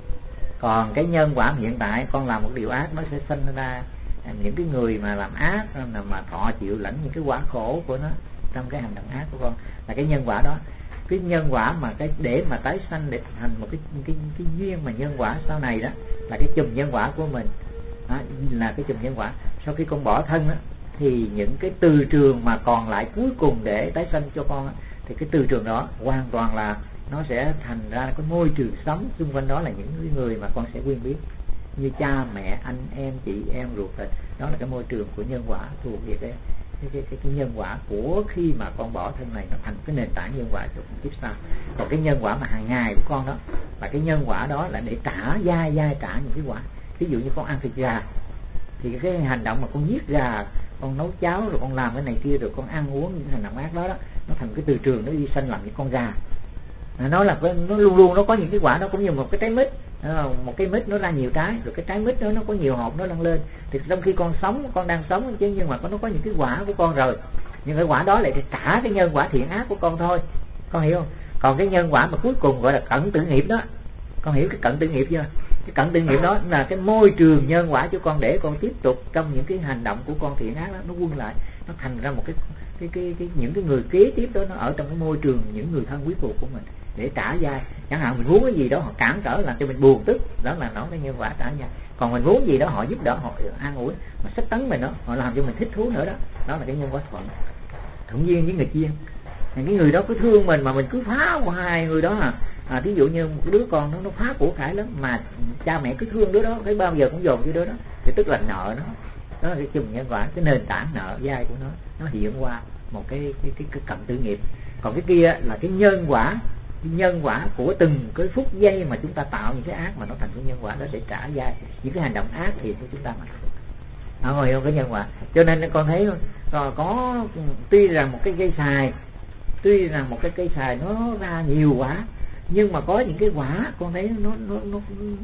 Còn cái nhân quả hiện tại, con làm một điều ác nó sẽ sinh ra những cái người mà làm ác mà thọ chịu lãnh những cái quả khổ của nó trong cái hành động ác của con, là cái nhân quả đó. Cái nhân quả mà cái để mà tái sanh để thành một cái cái cái duyên mà nhân quả sau này đó, là cái chùm nhân quả của mình đó, là cái chùm nhân quả. Sau khi con bỏ thân đó, thì những cái từ trường mà còn lại cuối cùng để tái sanh cho con đó, thì cái từ trường đó hoàn toàn là nó sẽ thành ra cái môi trường sống xung quanh đó là những người mà con sẽ quen biết, như cha mẹ, anh em, chị em ruột thịt. Đó là cái môi trường của nhân quả, thuộc về cái cái, cái, cái, cái nhân quả của khi mà con bỏ thân này, nó thành cái nền tảng nhân quả cho kiếp sau. Còn cái nhân quả mà hàng ngày của con đó, là cái nhân quả đó là để trả dai dai trả những cái quả. Ví dụ như con ăn thịt gà thì cái hành động mà con giết gà, con nấu cháo, rồi con làm cái này kia, rồi con ăn uống những hành động ác đó đó, nó thành cái từ trường nó đi sanh làm những con gà. Nó là nó luôn luôn nó có những cái quả đó, cũng như một cái trái mít, một cái mít nó ra nhiều trái, rồi cái trái mít đó nó có nhiều hột nó lăn lên. Thì trong khi con sống, con đang sống chứ, nhưng mà nó có những cái quả của con rồi, nhưng cái quả đó lại để trả cái nhân quả thiện ác của con thôi, con hiểu không? Còn cái nhân quả mà cuối cùng gọi là cận tử nghiệp đó, con hiểu cái cận tử nghiệp chưa? Cái cận tử nghiệp đó là cái môi trường nhân quả cho con, để con tiếp tục trong những cái hành động của con thiện ác đó, nó quân lại, nó thành ra một cái cái cái, cái những cái người kế tiếp đó, nó ở trong cái môi trường những người thân quý phụ của mình để trả dai. Chẳng hạn mình muốn cái gì đó họ cản trở làm cho mình buồn tức, đó là nó cái nhân quả trả dai. Còn mình muốn gì đó họ giúp đỡ, họ an ủi, mà sách tấn mình đó, họ làm cho mình thích thú nữa đó, đó là cái nhân quả thuận. Thuận duyên với người duyên. Cái người đó cứ thương mình mà mình cứ phá hoài người đó à. À, ví dụ như một đứa con nó nó phá của cải lắm, mà cha mẹ cứ thương đứa đó, cái bao giờ cũng dồn cho đứa đó, thì tức là nợ nó. Đó là cái chùm nhân quả, cái nền tảng nợ dai của nó, nó hiện qua một cái cái cái, cái cận tử nghiệp. Còn cái kia là cái nhân quả, cái nhân quả của từng cái phút giây mà chúng ta tạo những cái ác, mà nó thành cái nhân quả đó để trả dai những cái hành động ác thiện của chúng ta mà. Không hiểu cái nhân quả. Cho nên con thấy có, có tuy rằng một cái cây xài, tuy rằng một cái cây xài nó ra nhiều quả, nhưng mà có những cái quả con thấy nó nó nó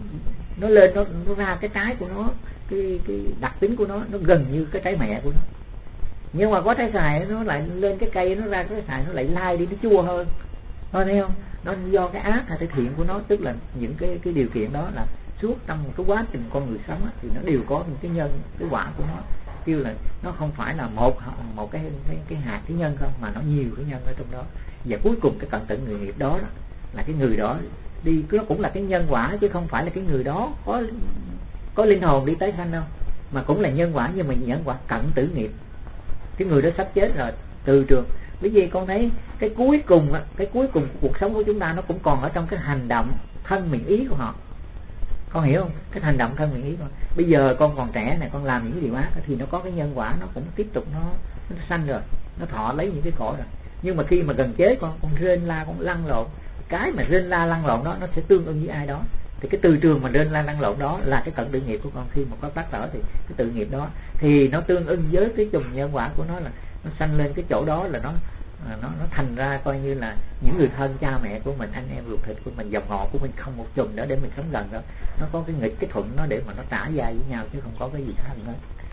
nó lên, nó nó ra cái trái của nó, cái cái đặc tính của nó nó gần như cái trái mẹ của nó. Nhưng mà có trái xài nó lại lên cái cây, nó ra cái xài nó lại lai đi, nó chua hơn. Có thấy không? Nó do cái ác hay cái thiện của nó, tức là những cái cái điều kiện đó là suốt trong cái quá trình con người sống á, thì nó đều có những cái nhân, cái quả của nó. Kêu là nó không phải là một một cái cái cái hạt cái nhân không, mà nó nhiều cái nhân ở trong đó. Và cuối cùng cái cận tử người nghiệp đó, đó là cái người đó đi, nó cũng là cái nhân quả, chứ không phải là cái người đó có có linh hồn đi tái sanh đâu, mà cũng là nhân quả, nhưng mà nhân quả cận tử nghiệp. Cái người đó sắp chết rồi, từ trường. Bởi vì con thấy cái cuối cùng, cái cuối cùng của cuộc sống của chúng ta nó cũng còn ở trong cái hành động thân mình ý của họ. Con hiểu không? Cái hành động thân mình ý của họ. Bây giờ con còn trẻ này, con làm những cái điều ác thì nó có cái nhân quả, nó cũng tiếp tục nó, nó sanh rồi, nó thọ lấy những cái khổ rồi. Nhưng mà khi mà gần chết, con con rên la, con lăn lộn, cái mà rên la lăn lộn đó nó sẽ tương ứng với ai đó. Thì cái từ trường mà rên la lăn lộn đó là cái cận tử nghiệp của con. Khi mà có tác sở thì cái tự nghiệp đó thì nó tương ứng với cái chùm nhân quả của nó, là nó sanh lên cái chỗ đó, là nó nó nó thành ra coi như là những người thân, cha mẹ của mình, anh em ruột thịt của mình, dòng họ của mình, không một chùm nữa để mình sống gần đó. Nó có cái nghịch cái thuận nó để mà nó trả dai với nhau, chứ không có cái gì khác nữa.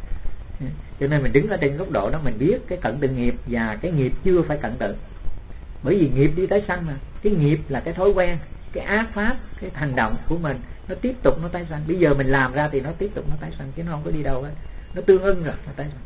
Cho nên mình đứng ở trên góc độ đó, mình biết cái cận tử nghiệp và cái nghiệp chưa phải cận tử. Bởi vì nghiệp đi tái sanh mà, cái nghiệp là cái thói quen, cái ác pháp, cái hành động của mình nó tiếp tục nó tái sanh. Bây giờ mình làm ra thì nó tiếp tục nó tái sanh, chứ nó không có đi đâu hết, nó tương ưng rồi nó tái sanh.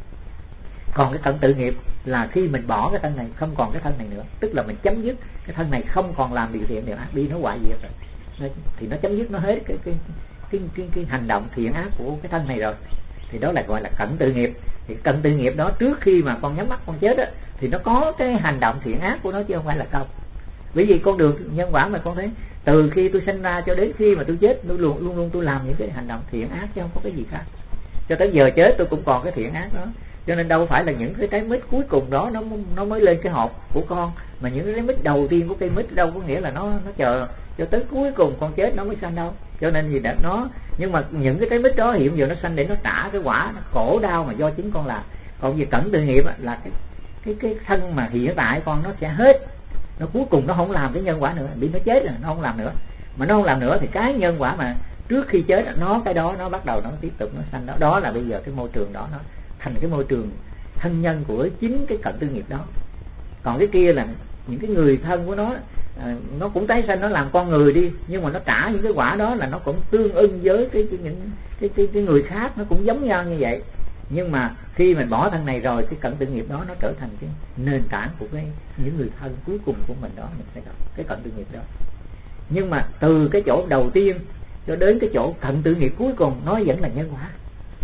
Còn cái cận tử nghiệp là khi mình bỏ cái thân này, không còn cái thân này nữa, tức là mình chấm dứt cái thân này, không còn làm điều thiện điều ác, đi nó hoại diệt rồi, thì nó chấm dứt, nó hết cái cái cái cái, cái hành động thiện ác của cái thân này rồi, thì đó là gọi là cận tự nghiệp. Thì cận tự nghiệp đó trước khi mà con nhắm mắt con chết á, thì nó có cái hành động thiện ác của nó chứ không phải là không. Bởi vì con đường nhân quả mà con thấy từ khi tôi sinh ra cho đến khi mà tôi chết, tôi luôn luôn luôn tôi làm những cái hành động thiện ác chứ không có cái gì khác. Cho tới giờ chết tôi cũng còn cái thiện ác đó. Cho nên đâu phải là những cái trái mít cuối cùng đó nó nó mới lên cái hộp của con, mà những cái trái mít đầu tiên của cây mít đâu có nghĩa là nó nó chờ cho tới cuối cùng con chết nó mới sanh đâu. Cho nên gì đã nó nhưng mà những cái trái mít đó hiện giờ nó sanh để nó trả cái quả nó khổ đau mà do chính con làm. Còn về cận tự nghiệp là cái cái cái thân mà hiện tại con nó sẽ hết, nó cuối cùng nó không làm cái nhân quả nữa, bị nó chết rồi nó không làm nữa. Mà nó không làm nữa thì cái nhân quả mà trước khi chết nó cái đó nó bắt đầu nó tiếp tục nó sanh đó. Đó là bây giờ cái môi trường đó nó thành cái môi trường thân nhân của chính cái cận tư nghiệp đó. Còn cái kia là những cái người thân của nó, à, nó cũng tái sanh nó làm con người đi, nhưng mà nó trả những cái quả đó là nó cũng tương ưng với cái, cái những cái, cái cái người khác, nó cũng giống nhau như vậy. Nhưng mà khi mình bỏ thân này rồi, cái cận tự nghiệp đó nó trở thành cái nền tảng của cái những người thân cuối cùng của mình đó, mình sẽ gặp cái cận tự nghiệp đó. Nhưng mà từ cái chỗ đầu tiên cho đến cái chỗ cận tự nghiệp cuối cùng nó vẫn là nhân quả,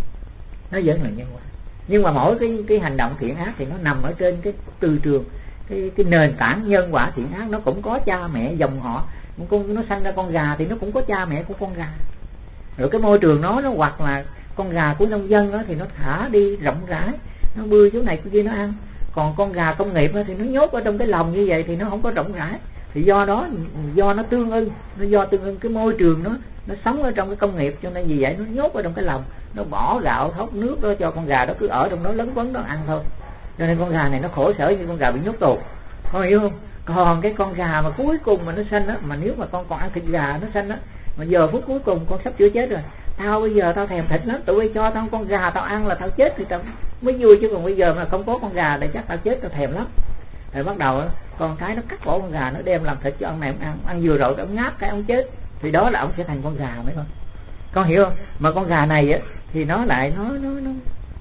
nó vẫn là nhân quả. Nhưng mà mỗi cái cái hành động thiện ác thì nó nằm ở trên cái từ trường, cái cái nền tảng nhân quả thiện ác. Nó cũng có cha mẹ dòng họ, con nó sanh ra con gà thì nó cũng có cha mẹ của con gà. Rồi cái môi trường nó nó hoặc là con gà của nông dân đó, thì nó thả đi rộng rãi, nó bươi chỗ này chỗ kia nó ăn. Còn con gà công nghiệp đó, thì nó nhốt ở trong cái lồng như vậy thì nó không có rộng rãi. Thì do đó do nó tương ưng, nó do tương ưng cái môi trường nó nó sống ở trong cái công nghiệp, cho nên vì vậy nó nhốt ở trong cái lồng, nó bỏ gạo thóc nước đó cho con gà đó cứ ở trong đó lấn quấn đó ăn thôi. Cho nên con gà này nó khổ sở như con gà bị nhốt tù, con hiểu không? Còn cái con gà mà cuối cùng mà nó sanh á, mà nếu mà con còn ăn thịt gà nó sanh á, mà giờ phút cuối cùng con sắp chữa chết rồi, tao bây giờ tao thèm thịt lắm, tụi bay cho tao con gà tao ăn là tao chết thì tao mới vui, chứ còn bây giờ mà không có con gà thì chắc tao chết, tao thèm lắm. Rồi bắt đầu con cái nó cắt cổ con gà, nó đem làm thịt cho ông này ông ăn, ăn vừa rồi ông ngáp cái ông chết, thì đó là ông sẽ thành con gà mấy con, con hiểu không? Mà con gà này á thì nó lại nó nó nó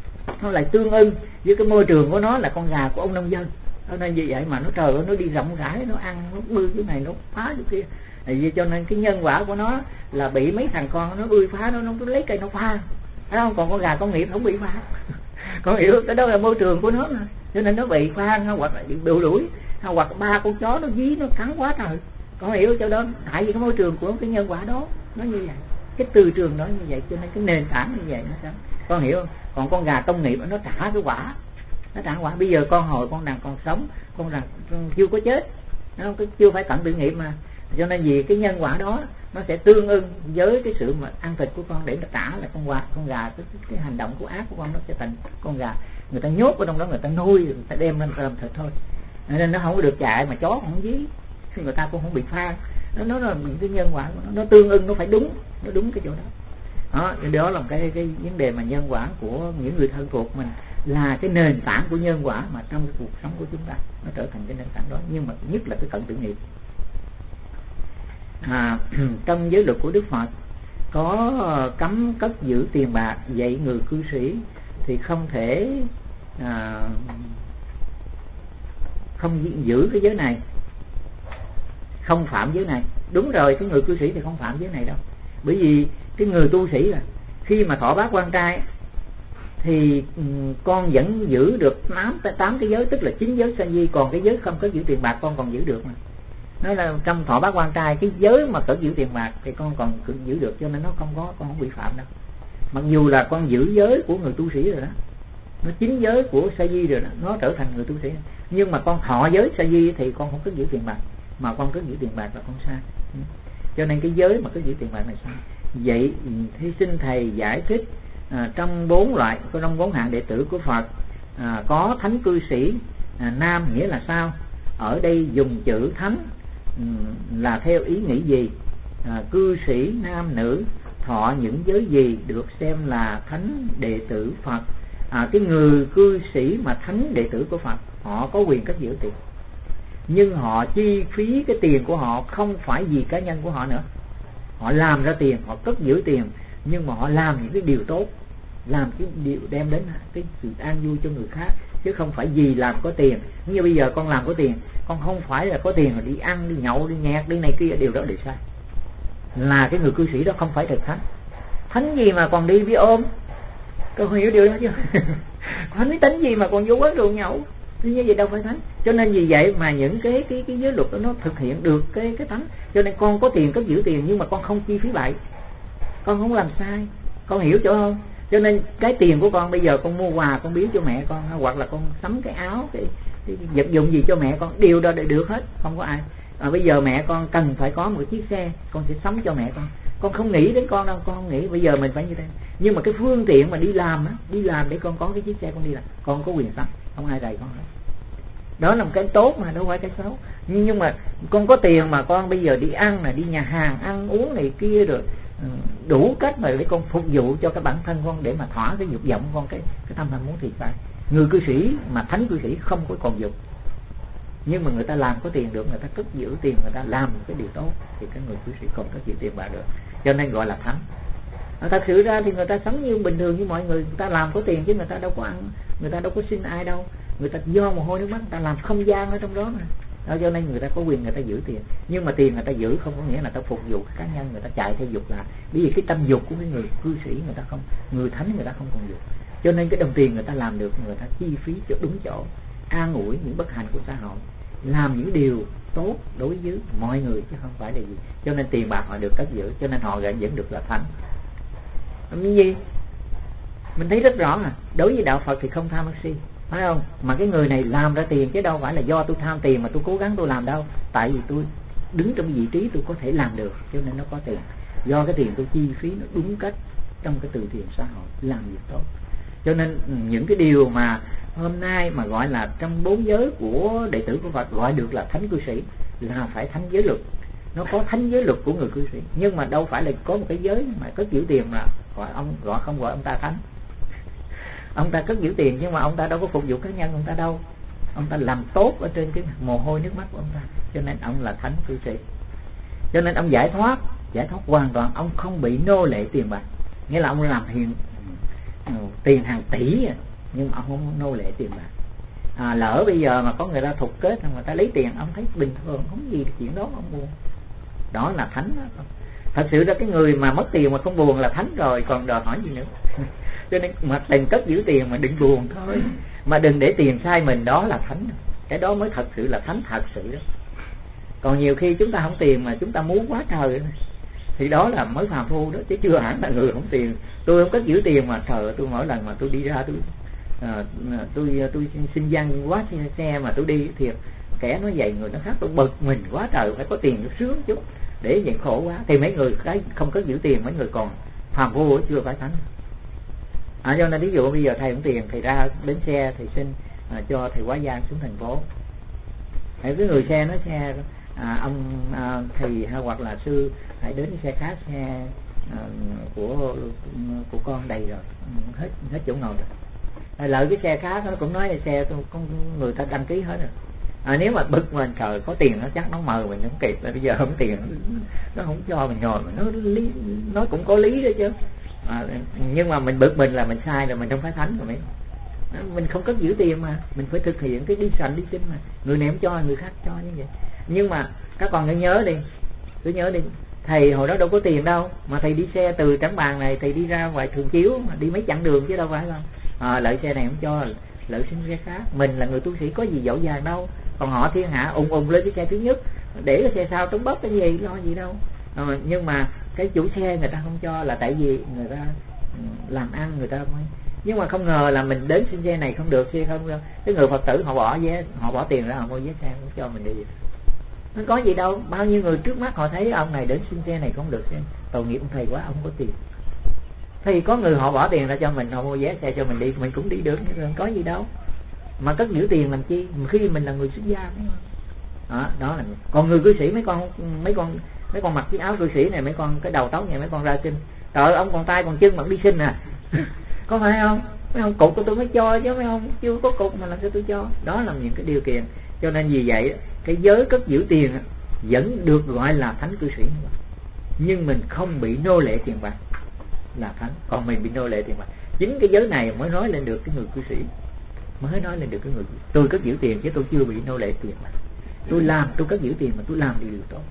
nó lại tương ưng với cái môi trường của nó là con gà của ông nông dân. Cho nên vì vậy mà nó trời ơi, nó đi rộng rãi, nó ăn, nó bươi cái này, nó phá cái kia. Vì cho nên cái nhân quả của nó là bị mấy thằng con nó bươi phá, nó nó lấy cây nó phá, thấy không? Còn con gà công nghiệp không bị phá. Con hiểu cái đó là môi trường của nó mà. Cho nên nó bị phá hoặc là bị đuổi đuổi, hoặc ba con chó nó dí nó cắn quá trời. Con hiểu cho đó, tại vì cái môi trường của cái nhân quả đó nó như vậy, cái từ trường nó như vậy, cho nên cái nền tảng như vậy nó sao? Con hiểu không? Còn con gà công nghiệp nó trả cái quả, nó trả quả. Bây giờ con hồi con đang còn sống, con rằng chưa có chết, nó chưa phải cận tự nghiệp mà. Cho nên vì cái nhân quả đó nó sẽ tương ưng với cái sự mà ăn thịt của con để nó trả là con gà, con gà cái, cái hành động của ác của con nó sẽ thành con gà. Người ta nhốt ở trong đó, người ta nuôi, người ta đem lên làm thịt thôi. Nên nó không có được chạy, mà chó không dí, người ta cũng không bị pha. Nó nó là những cái nhân quả của nó, nó tương ưng, nó phải đúng, nó đúng cái chỗ đó. Đó, đó là cái cái vấn đề mà nhân quả của những người thân thuộc mình là cái nền tảng của nhân quả mà trong cái cuộc sống của chúng ta nó trở thành cái nền tảng đó. Nhưng mà nhất là cái cận tự nghiệp. À, trong giới luật của Đức Phật có cấm cất giữ tiền bạc, dạy người cư sĩ thì không thể à, không giữ cái giới này, không phạm giới này. Đúng rồi, cái người cư sĩ thì không phạm giới này đâu, bởi vì cái người tu sĩ là khi mà thọ bát quan trai thì con vẫn giữ được tám cái giới, tức là chín giới sa di, còn cái giới không có giữ tiền bạc con còn giữ được mà. Nói là trong thọ bát quan trai cái giới mà cất giữ tiền bạc thì con còn giữ được, cho nên nó không có, con không bị phạm đâu. Mặc dù là con giữ giới của người tu sĩ rồi đó, nó chín giới của sa di rồi đó, nó trở thành người tu sĩ, nhưng mà con thọ giới sa di thì con không cất giữ tiền bạc, mà con cất giữ tiền bạc là con sai. Cho nên cái giới mà cất giữ tiền bạc này sai. Vậy thì xin thầy giải thích à, trong bốn loại, trong bốn hạng đệ tử của Phật à, có thánh cư sĩ à, nam nghĩa là sao? Ở đây dùng chữ thánh là theo ý nghĩ gì? À, cư sĩ nam nữ thọ những giới gì được xem là thánh đệ tử Phật? À, cái người cư sĩ mà thánh đệ tử của Phật họ có quyền cất giữ tiền, nhưng họ chi phí cái tiền của họ không phải vì cá nhân của họ nữa. Họ làm ra tiền, họ cất giữ tiền, nhưng mà họ làm những cái điều tốt, làm cái điều đem đến cái sự an vui cho người khác, chứ không phải vì làm có tiền. Như bây giờ con làm có tiền, con không phải là có tiền rồi đi ăn, đi nhậu, đi nhẹt, đi này kia, điều đó đều sai. Là cái người cư sĩ đó không phải thực thánh. Thánh gì mà còn đi với ôm, Con hiểu điều đó chưa? Thánh cái tính gì mà còn vô quán rượu nhậu, như vậy đâu phải thánh. Cho nên vì vậy mà những cái cái cái giới luật đó nó thực hiện được cái cái thánh. Cho nên con có tiền, cất giữ tiền, nhưng mà con không chi phí bậy, con không làm sai, con hiểu chỗ không? Cho nên cái tiền của con bây giờ con mua quà con biếu cho mẹ con, hoặc là con sắm cái áo, cái, cái vật dụng gì cho mẹ con, điều đó được hết, không có ai. À, bây giờ mẹ con cần phải có một chiếc xe, con sẽ sắm cho mẹ con. Con không nghĩ đến con đâu, con không nghĩ bây giờ mình phải như thế. Nhưng mà cái phương tiện mà đi làm á, đi làm để con có cái chiếc xe con đi làm, con có quyền sắm, không ai rầy con hết. Đó là một cái tốt mà đâu phải cái xấu. Nhưng, nhưng mà con có tiền mà con bây giờ đi ăn này, đi nhà hàng ăn uống này kia rồi đủ cách mà để con phục vụ cho cái bản thân con, để mà thỏa cái dục vọng con, cái cái tâm ham muốn thì phải. Người cư sĩ mà thánh cư sĩ không có còn dục, nhưng mà người ta làm có tiền được, người ta cất giữ tiền, người ta làm cái điều tốt, thì cái người cư sĩ còn cất giữ tiền bạc được, cho nên gọi là thánh. À, thật sự ra thì người ta sống như bình thường như mọi người, người ta làm có tiền chứ người ta đâu có ăn, người ta đâu có xin ai đâu, người ta do mồ hôi nước mắt, người ta làm không gian ở trong đó mà. Đó, cho nên người ta có quyền người ta giữ tiền, nhưng mà tiền người ta giữ không có nghĩa là người ta phục vụ cá nhân, người ta chạy theo dục là, bởi vì cái tâm dục của cái người cư sĩ người ta không, người thánh người ta không còn dục, cho nên cái đồng tiền người ta làm được, người ta chi phí cho đúng chỗ, an ủi những bất hạnh của xã hội, làm những điều tốt đối với mọi người chứ không phải là gì. Cho nên tiền bạc họ được cất giữ, cho nên họ vẫn được là thánh. Như gì mình thấy rất rõ à, đối với đạo Phật thì không tham si, phải không? Mà cái người này làm ra tiền chứ đâu phải là do tôi tham tiền mà tôi cố gắng tôi làm đâu, tại vì tôi đứng trong vị trí tôi có thể làm được cho nên nó có tiền. Do cái tiền tôi chi phí nó đúng cách trong cái từ thiện xã hội, làm việc tốt. Cho nên những cái điều mà hôm nay mà gọi là trong bốn giới của đệ tử của Phật gọi được là thánh cư sĩ là phải thánh giới luật. Nó có thánh giới luật của người cư sĩ, nhưng mà đâu phải là có một cái giới mà cất giữ tiền mà gọi ông gọi không gọi ông ta thánh. Ông ta cất giữ tiền nhưng mà ông ta đâu có phục vụ cá nhân ông ta đâu, ông ta làm tốt ở trên cái mồ hôi nước mắt của ông ta, cho nên ông là thánh cư sĩ. Cho nên ông giải thoát, giải thoát hoàn toàn, ông không bị nô lệ tiền bạc, nghĩa là ông làm hiện tiền hàng tỷ nhưng mà ông không nô lệ tiền bạc. À, lỡ bây giờ mà có người ta thục kết, người ta lấy tiền, ông thấy bình thường, không gì chuyện đó ông buồn, đó là thánh đó. Thật sự ra cái người mà mất tiền mà không buồn là thánh rồi, còn đòi hỏi gì nữa. Cho nên mà tiền cất giữ tiền mà đừng buồn thôi, mà đừng để tiền sai mình, đó là thánh. Cái đó mới thật sự là thánh thật sự đó. Còn nhiều khi chúng ta không tiền mà chúng ta muốn quá trời thì đó là mới phàm phu đó, chứ chưa hẳn là người không tiền. Tôi không cất giữ tiền mà trời, tôi mỗi lần mà tôi đi ra tôi à, tôi tôi xin văn quá xe mà tôi đi thiệt, kẻ nói vậy người nó khác, tôi bực mình quá trời, phải có tiền nó sướng chút, để vậy khổ quá. Thì mấy người cái không cất giữ tiền, mấy người còn phàm phu chưa phải thánh. À, cho nên ví dụ bây giờ thầy không tiền, thầy ra bến xe thầy xin à, cho thầy quá giang xuống thành phố. Thầy cái người xe nói xe à, ông à, thầy hay hoặc là sư hãy đến xe khác, xe à, của của con đầy rồi, hết hết chỗ ngồi rồi. À, lợi cái xe khác nó cũng nói là xe tôi con người ta đăng ký hết rồi. À, nếu mà bực mình trời có tiền nó chắc nó mời mình không kịp, là bây giờ không tiền nó không cho mình ngồi, mà nó lý, nó cũng có lý đó chứ. À, nhưng mà mình bực mình là mình sai rồi, mình không phải thánh rồi. Mình mình không cất giữ tiền mà mình phải thực hiện cái đi sành đi xin mà người này không cho người khác cho như vậy. Nhưng mà các con cứ nhớ đi, cứ nhớ đi, thầy hồi đó đâu có tiền đâu mà thầy đi xe từ Trảng Bàng này thầy đi ra ngoài Thường Chiếu mà đi mấy chặng đường chứ đâu phải đâu. À, lợi xe này không cho, lợi xin xe khác. Mình là người tu sĩ có gì dỗ dàng đâu, còn họ thiên hạ ùng ùng lên cái xe thứ nhất, để cái xe sau trống bóp cái gì lo gì đâu. À, nhưng mà cái chủ xe người ta không cho là tại vì người ta làm ăn người ta mới. Nhưng mà không ngờ là mình đến xin xe này không được, xe không đâu. Cái người Phật tử họ bỏ vé, họ bỏ tiền ra họ mua vé xe không cho mình đi. Nó có gì đâu, bao nhiêu người trước mắt họ thấy ông này đến xin xe này không được, tội nghiệp ông thầy quá, ông có tiền. Thì có người họ bỏ tiền ra cho mình, họ mua vé xe cho mình đi, mình cũng đi được, nhưng có gì đâu. Mà cất giữ tiền làm chi khi mình là người xuất gia đúng không? Đó, đó là. Còn người cư sĩ mấy con mấy con mấy con mặc chiếc áo cư sĩ này, mấy con cái đầu tóc này, mấy con ra xin. Trời, ông còn tay còn chân mà đi xin à? Có phải không? Mấy ông cục của tôi mới cho chứ, mấy ông chưa có cục mà làm sao tôi cho? Đó là những cái điều kiện. Cho nên vì vậy cái giới cất giữ tiền vẫn được gọi là thánh cư sĩ, nhưng mình không bị nô lệ tiền bạc là thánh, còn mình bị nô lệ tiền bạc. Chính cái giới này mới nói lên được cái người cư sĩ, mới nói lên được cái người tôi cất giữ tiền chứ tôi chưa bị nô lệ tiền bạc. Tôi làm, tôi cất giữ tiền mà tôi làm điều, điều tốt.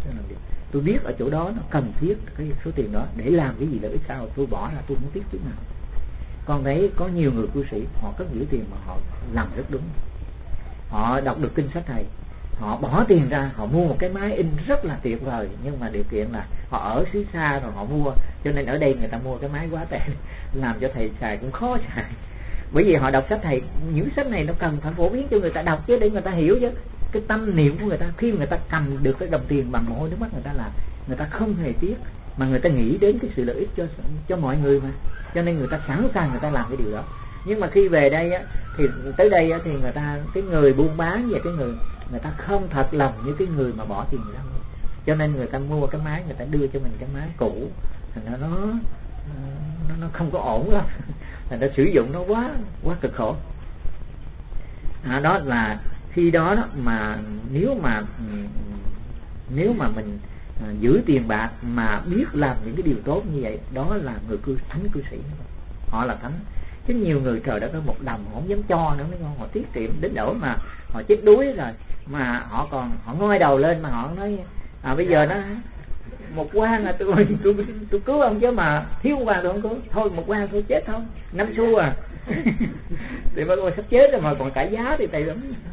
Tôi biết ở chỗ đó nó cần thiết cái số tiền đó để làm cái gì lợi ích sao, tôi bỏ ra, tôi không tiếc chút nào. con thấy có nhiều người cư sĩ họ cất giữ tiền mà họ làm rất đúng. Họ đọc được kinh sách này, họ bỏ tiền ra, họ mua một cái máy in rất là tuyệt vời, nhưng mà điều kiện là họ ở xứ xa rồi họ mua, cho nên ở đây người ta mua cái máy quá tệ, làm cho thầy xài cũng khó xài. Bởi vì họ đọc sách thầy, những sách này nó cần phải phổ biến cho người ta đọc chứ, để người ta hiểu chứ. Cái tâm niệm của người ta khi người ta cầm được cái đồng tiền bằng mồ hôi nước mắt người ta làm, người ta không hề tiếc, mà người ta nghĩ đến cái sự lợi ích cho cho mọi người mà, cho nên người ta sẵn sàng người ta làm cái điều đó. Nhưng mà khi về đây á, thì tới đây á, thì người ta, cái người buôn bán và cái người người ta không thật lòng như cái người mà bỏ tiền ra, cho nên người ta mua cái máy, người ta đưa cho mình cái máy cũ, thành ra nó nó nó không có ổn lắm, thành ra sử dụng nó quá quá cực khổ. À, đó là khi đó, đó mà nếu mà nếu mà mình à, giữ tiền bạc mà biết làm những cái điều tốt như vậy, đó là người cư thánh cư sĩ, họ là thánh. Chứ nhiều người trời đất ơi, một đồng họ không dám cho nữa, mấy con họ tiết kiệm đến nỗi mà họ chết đuối rồi mà họ còn họ ngoi đầu lên mà họ nói à bây giờ nó một quan là tôi tôi tôi cứu ông chứ mà thiếu quan tôi không cứu, thôi một quan tôi chết thôi, năm xu à. Thì mấy con sắp chết rồi mà còn cả giá thì tệ lắm.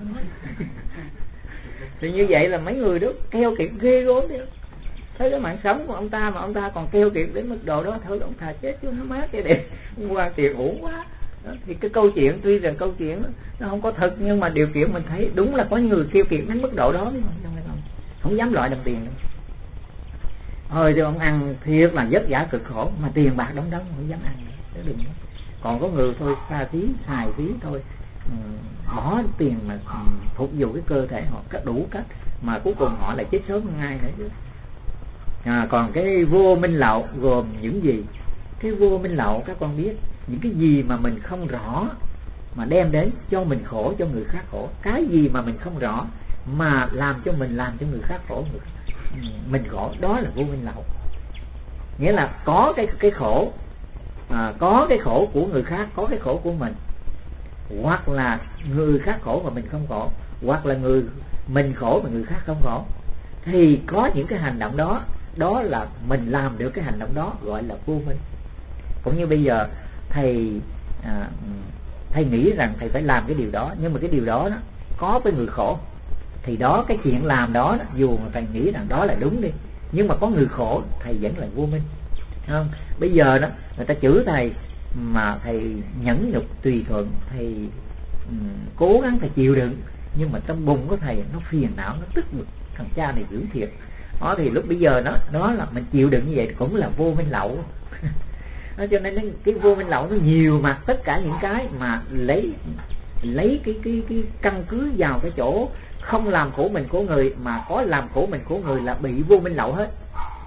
Thì như vậy là mấy người đó keo kiệt ghê gớm đi. Thấy cái mạng sống của ông ta mà ông ta còn keo kiệt đến mức độ đó, thôi ông thà chết chứ nó mát cái đẹp, qua tiền uổng quá. Đó, thì cái câu chuyện tuy rằng câu chuyện đó, nó không có thật, nhưng mà điều kiện mình thấy đúng là có người keo kiệt đến mức độ đó, không, không, không dám loại đồng tiền nữa. Thôi thì ông ăn thiệt là vất vả cực khổ, mà tiền bạc đóng đóng không dám ăn nữa, đừng. Còn có người thôi xa phí xài phí thôi, bỏ tiền mà phục vụ cái cơ thể họ đủ cách, mà cuối cùng họ lại chết sớm hơn ai nữa chứ. À, còn cái vô minh lậu gồm những gì? Cái vô minh lậu các con biết, những cái gì mà mình không rõ mà đem đến cho mình khổ, cho người khác khổ. Cái gì mà mình không rõ mà làm cho mình làm cho người khác khổ, người mình khổ, đó là vô minh lậu. Nghĩa là có cái cái khổ, à, có cái khổ của người khác, có cái khổ của mình, hoặc là người khác khổ mà mình không khổ, hoặc là người mình khổ mà người khác không khổ, thì có những cái hành động đó, đó là mình làm được cái hành động đó, gọi là vô minh. Cũng như bây giờ thầy à, thầy nghĩ rằng thầy phải làm cái điều đó, nhưng mà cái điều đó, đó có với người khổ, thì đó cái chuyện làm đó, dù mà thầy nghĩ rằng đó là đúng đi, nhưng mà có người khổ thầy vẫn là vô minh, không? Bây giờ đó người ta chửi thầy mà thầy nhẫn nhục tùy thuận, thầy um, cố gắng thầy chịu đựng, nhưng mà trong bụng của thầy nó phiền não, nó tức bực, thằng cha này dữ thiệt. Đó thì lúc bây giờ đó đó là mình chịu đựng như vậy cũng là vô minh lậu. Đó, cho nên cái vô minh lậu nó nhiều mặt, tất cả những cái mà lấy lấy cái cái cái căn cứ vào cái chỗ không làm khổ mình của người, mà có làm khổ mình của người là bị vô minh lậu hết.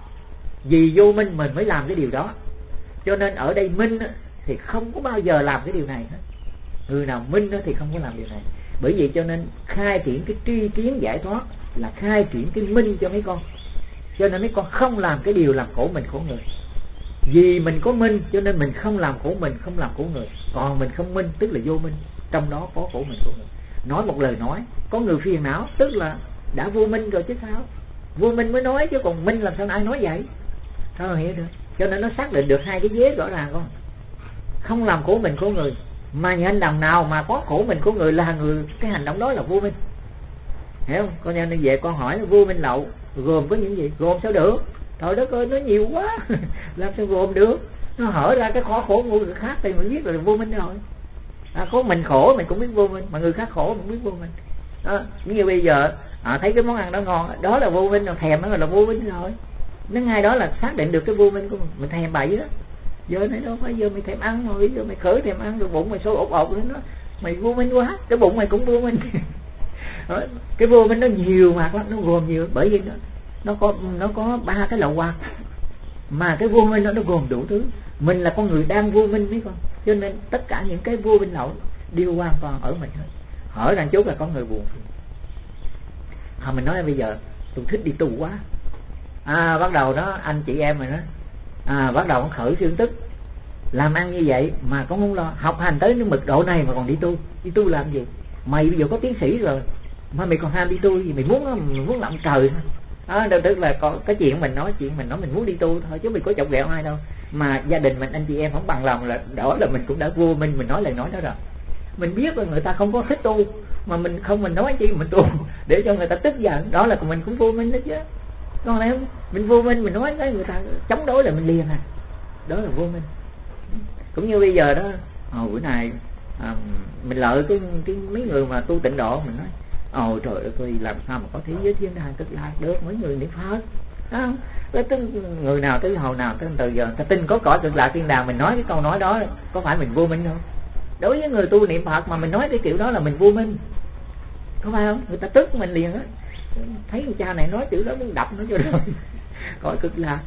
Vì vô minh mình mới làm cái điều đó, cho nên ở đây minh thì không có bao giờ làm cái điều này hết. Người nào minh thì không có làm điều này. Bởi vậy cho nên khai triển cái tri kiến giải thoát là khai triển cái minh cho mấy con, cho nên mấy con không làm cái điều làm khổ mình khổ người. Vì mình có minh cho nên mình không làm khổ mình, không làm khổ người. Còn mình không minh tức là vô minh, trong đó có khổ mình khổ người. Nói một lời nói, có người phiền não tức là đã vô minh rồi chứ sao. Vô minh mới nói chứ còn minh làm sao ai nói vậy. Sao hiểu được? Cho nên nó xác định được hai cái vế rõ ràng con. Không làm khổ mình khổ người, mà những hành động nào mà có khổ mình khổ người là người, cái hành động đó là vô minh. Hiểu không? Con nên về con hỏi vô minh lậu gồm có những gì? Gồm sao được? Trời đất ơi, nó nhiều quá. Làm sao gồm được? Nó hở ra cái khó khổ của người khác thì mình biết là vô minh rồi. À, có mình khổ mình cũng biết vô minh, mà người khác khổ mình cũng biết vô minh. Đó, như bây giờ à, thấy cái món ăn đó ngon, đó là vô minh, rồi thèm nó là vô minh rồi. Nó ngay đó là xác định được cái vô minh của mình. Mình thèm bậy đó, giờ này đâu phải giờ mày thèm ăn rồi, giờ mày khởi thèm ăn rồi bụng mày sôi ột ột lên đó, mày vô minh quá, cái bụng mày cũng vô minh. Đó, cái vô minh nó nhiều mặt lắm, nó gồm nhiều, bởi vì nó nó có nó có ba cái lậu hoặc, mà cái vô minh nó nó gồm đủ thứ. Mình là con người đang vô minh mấy con, cho nên tất cả những cái vô minh lậu đều hoàn toàn ở mình hết. Hỏi rằng chút là có người buồn. À, mình nói bây giờ tôi thích đi tù quá. À, bắt đầu đó anh chị em mình đó, à, bắt đầu khởi xương tức, làm ăn như vậy mà cũng không lo, học hành tới những mực độ này mà còn đi tu, đi tu làm gì? Mày bây giờ có tiến sĩ rồi mà mày còn ham đi tu gì? Mày muốn mày muốn làm trời thôi. À, tức là có cái chuyện mình nói chuyện mình nói mình muốn đi tu thôi, chứ mày có chọc ghẹo ai đâu. mà gia đình mình anh chị em không bằng lòng là đó là mình cũng đã vô minh, mình nói lời nói đó rồi. Mình biết là người ta không có thích tu mà mình không, mình nói chi mình tu để cho người ta tức giận, đó là mình cũng vô minh đó chứ. Còn nếu mình vô minh mình nói cái người ta chống đối là mình liền à, đó là vô minh. Cũng như bây giờ đó, hồi bữa này à, mình lợi cái cái mấy người mà tu tịnh độ, mình nói ồ trời ơi làm sao mà có thế giới thiên đàng cực lạc được, mấy người niệm Phật không? Tới người nào tới hồi nào tới từ giờ ta tin có cõi cực lạc thiên đàng, mình nói cái câu nói đó có phải mình vô minh không? Đối với người tu niệm Phật mà mình nói cái kiểu đó là mình vô minh, có phải không? Người ta tức mình liền á, thấy người cha này nói chữ đó muốn đập nó cho rồi. Cõi cực lạc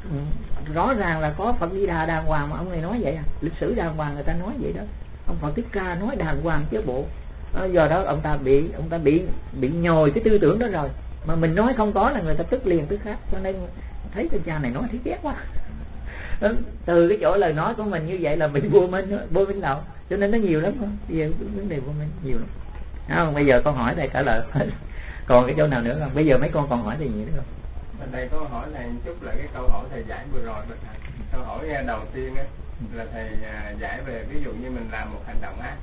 rõ ràng là có Phật Di Đà đàng hoàng mà ông này nói vậy à, lịch sử đàng hoàng người ta nói vậy đó, ông Phật Thích Ca nói đàng hoàng chứ bộ. À, do đó ông ta bị ông ta bị bị nhồi cái tư tưởng đó rồi, mà mình nói không có là người ta tức liền tức khác, cho nên thấy cái cha này nói thấy ghét quá. Đó, từ cái chỗ lời nói của mình như vậy là mình vô minh, vô minh lậu, cho nên nó nhiều lắm. Bây giờ vấn đề vô minh nhiều lắm. Không, bây giờ con hỏi thầy trả lời. Còn cái chỗ nào nữa không? Bây giờ mấy con còn hỏi gì nữa không? Bên đây có hỏi này chút là cái câu hỏi thầy giải vừa rồi. Câu hỏi đầu tiên ấy, là thầy giải về ví dụ như mình làm một hành động ác,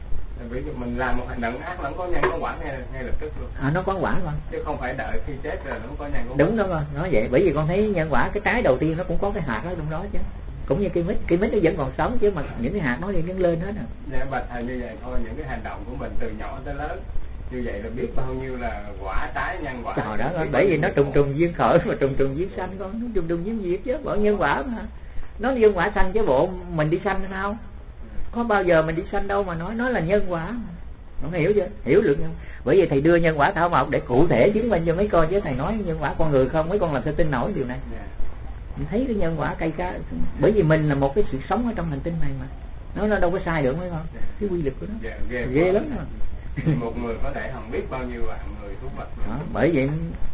ví dụ mình làm một hành động ác nó có nhân có quả ngay, ngay lập tức luôn. À, nó có quả con, chứ không phải đợi khi chết rồi nó có nhân có quả. Đúng đó con, nói vậy. Bởi vì con thấy nhân quả cái trái đầu tiên nó cũng có cái hạt ở trong đó chứ, cũng như cây mít, cây mít nó vẫn còn sống chứ mà những cái hạt nó thì nó lên hết rồi. Dạ bạch thầy như vậy thôi, những cái hành động của mình từ nhỏ tới lớn như vậy là biết bao nhiêu là quả trái nhân quả. Trời đó, bởi vì nó trùng trùng duyên khởi mà trùng trùng duyên sanh con, nó trùng trùng duyên diệt chứ, bởi nhân quả mà. Nó nhân quả sanh chứ bộ mình đi sanh sao? Có bao giờ mình đi sanh đâu mà nói nó là nhân quả. Không hiểu chưa? Hiểu được không? Bởi vì thầy đưa nhân quả thảo mộc để cụ thể chứng minh cho mấy con, chứ thầy nói nhân quả con người không, mấy con làm sao tin nổi điều này. Mình thấy cái nhân quả cây cá, bởi vì mình là một cái sự sống ở trong hành tinh này mà. Nó nó đâu có sai được mấy con. Cái quy luật của nó. Dạ, ghê, ghê lắm mà. Một người có thể không biết bao nhiêu vạn người thú vật. Đó, bởi vậy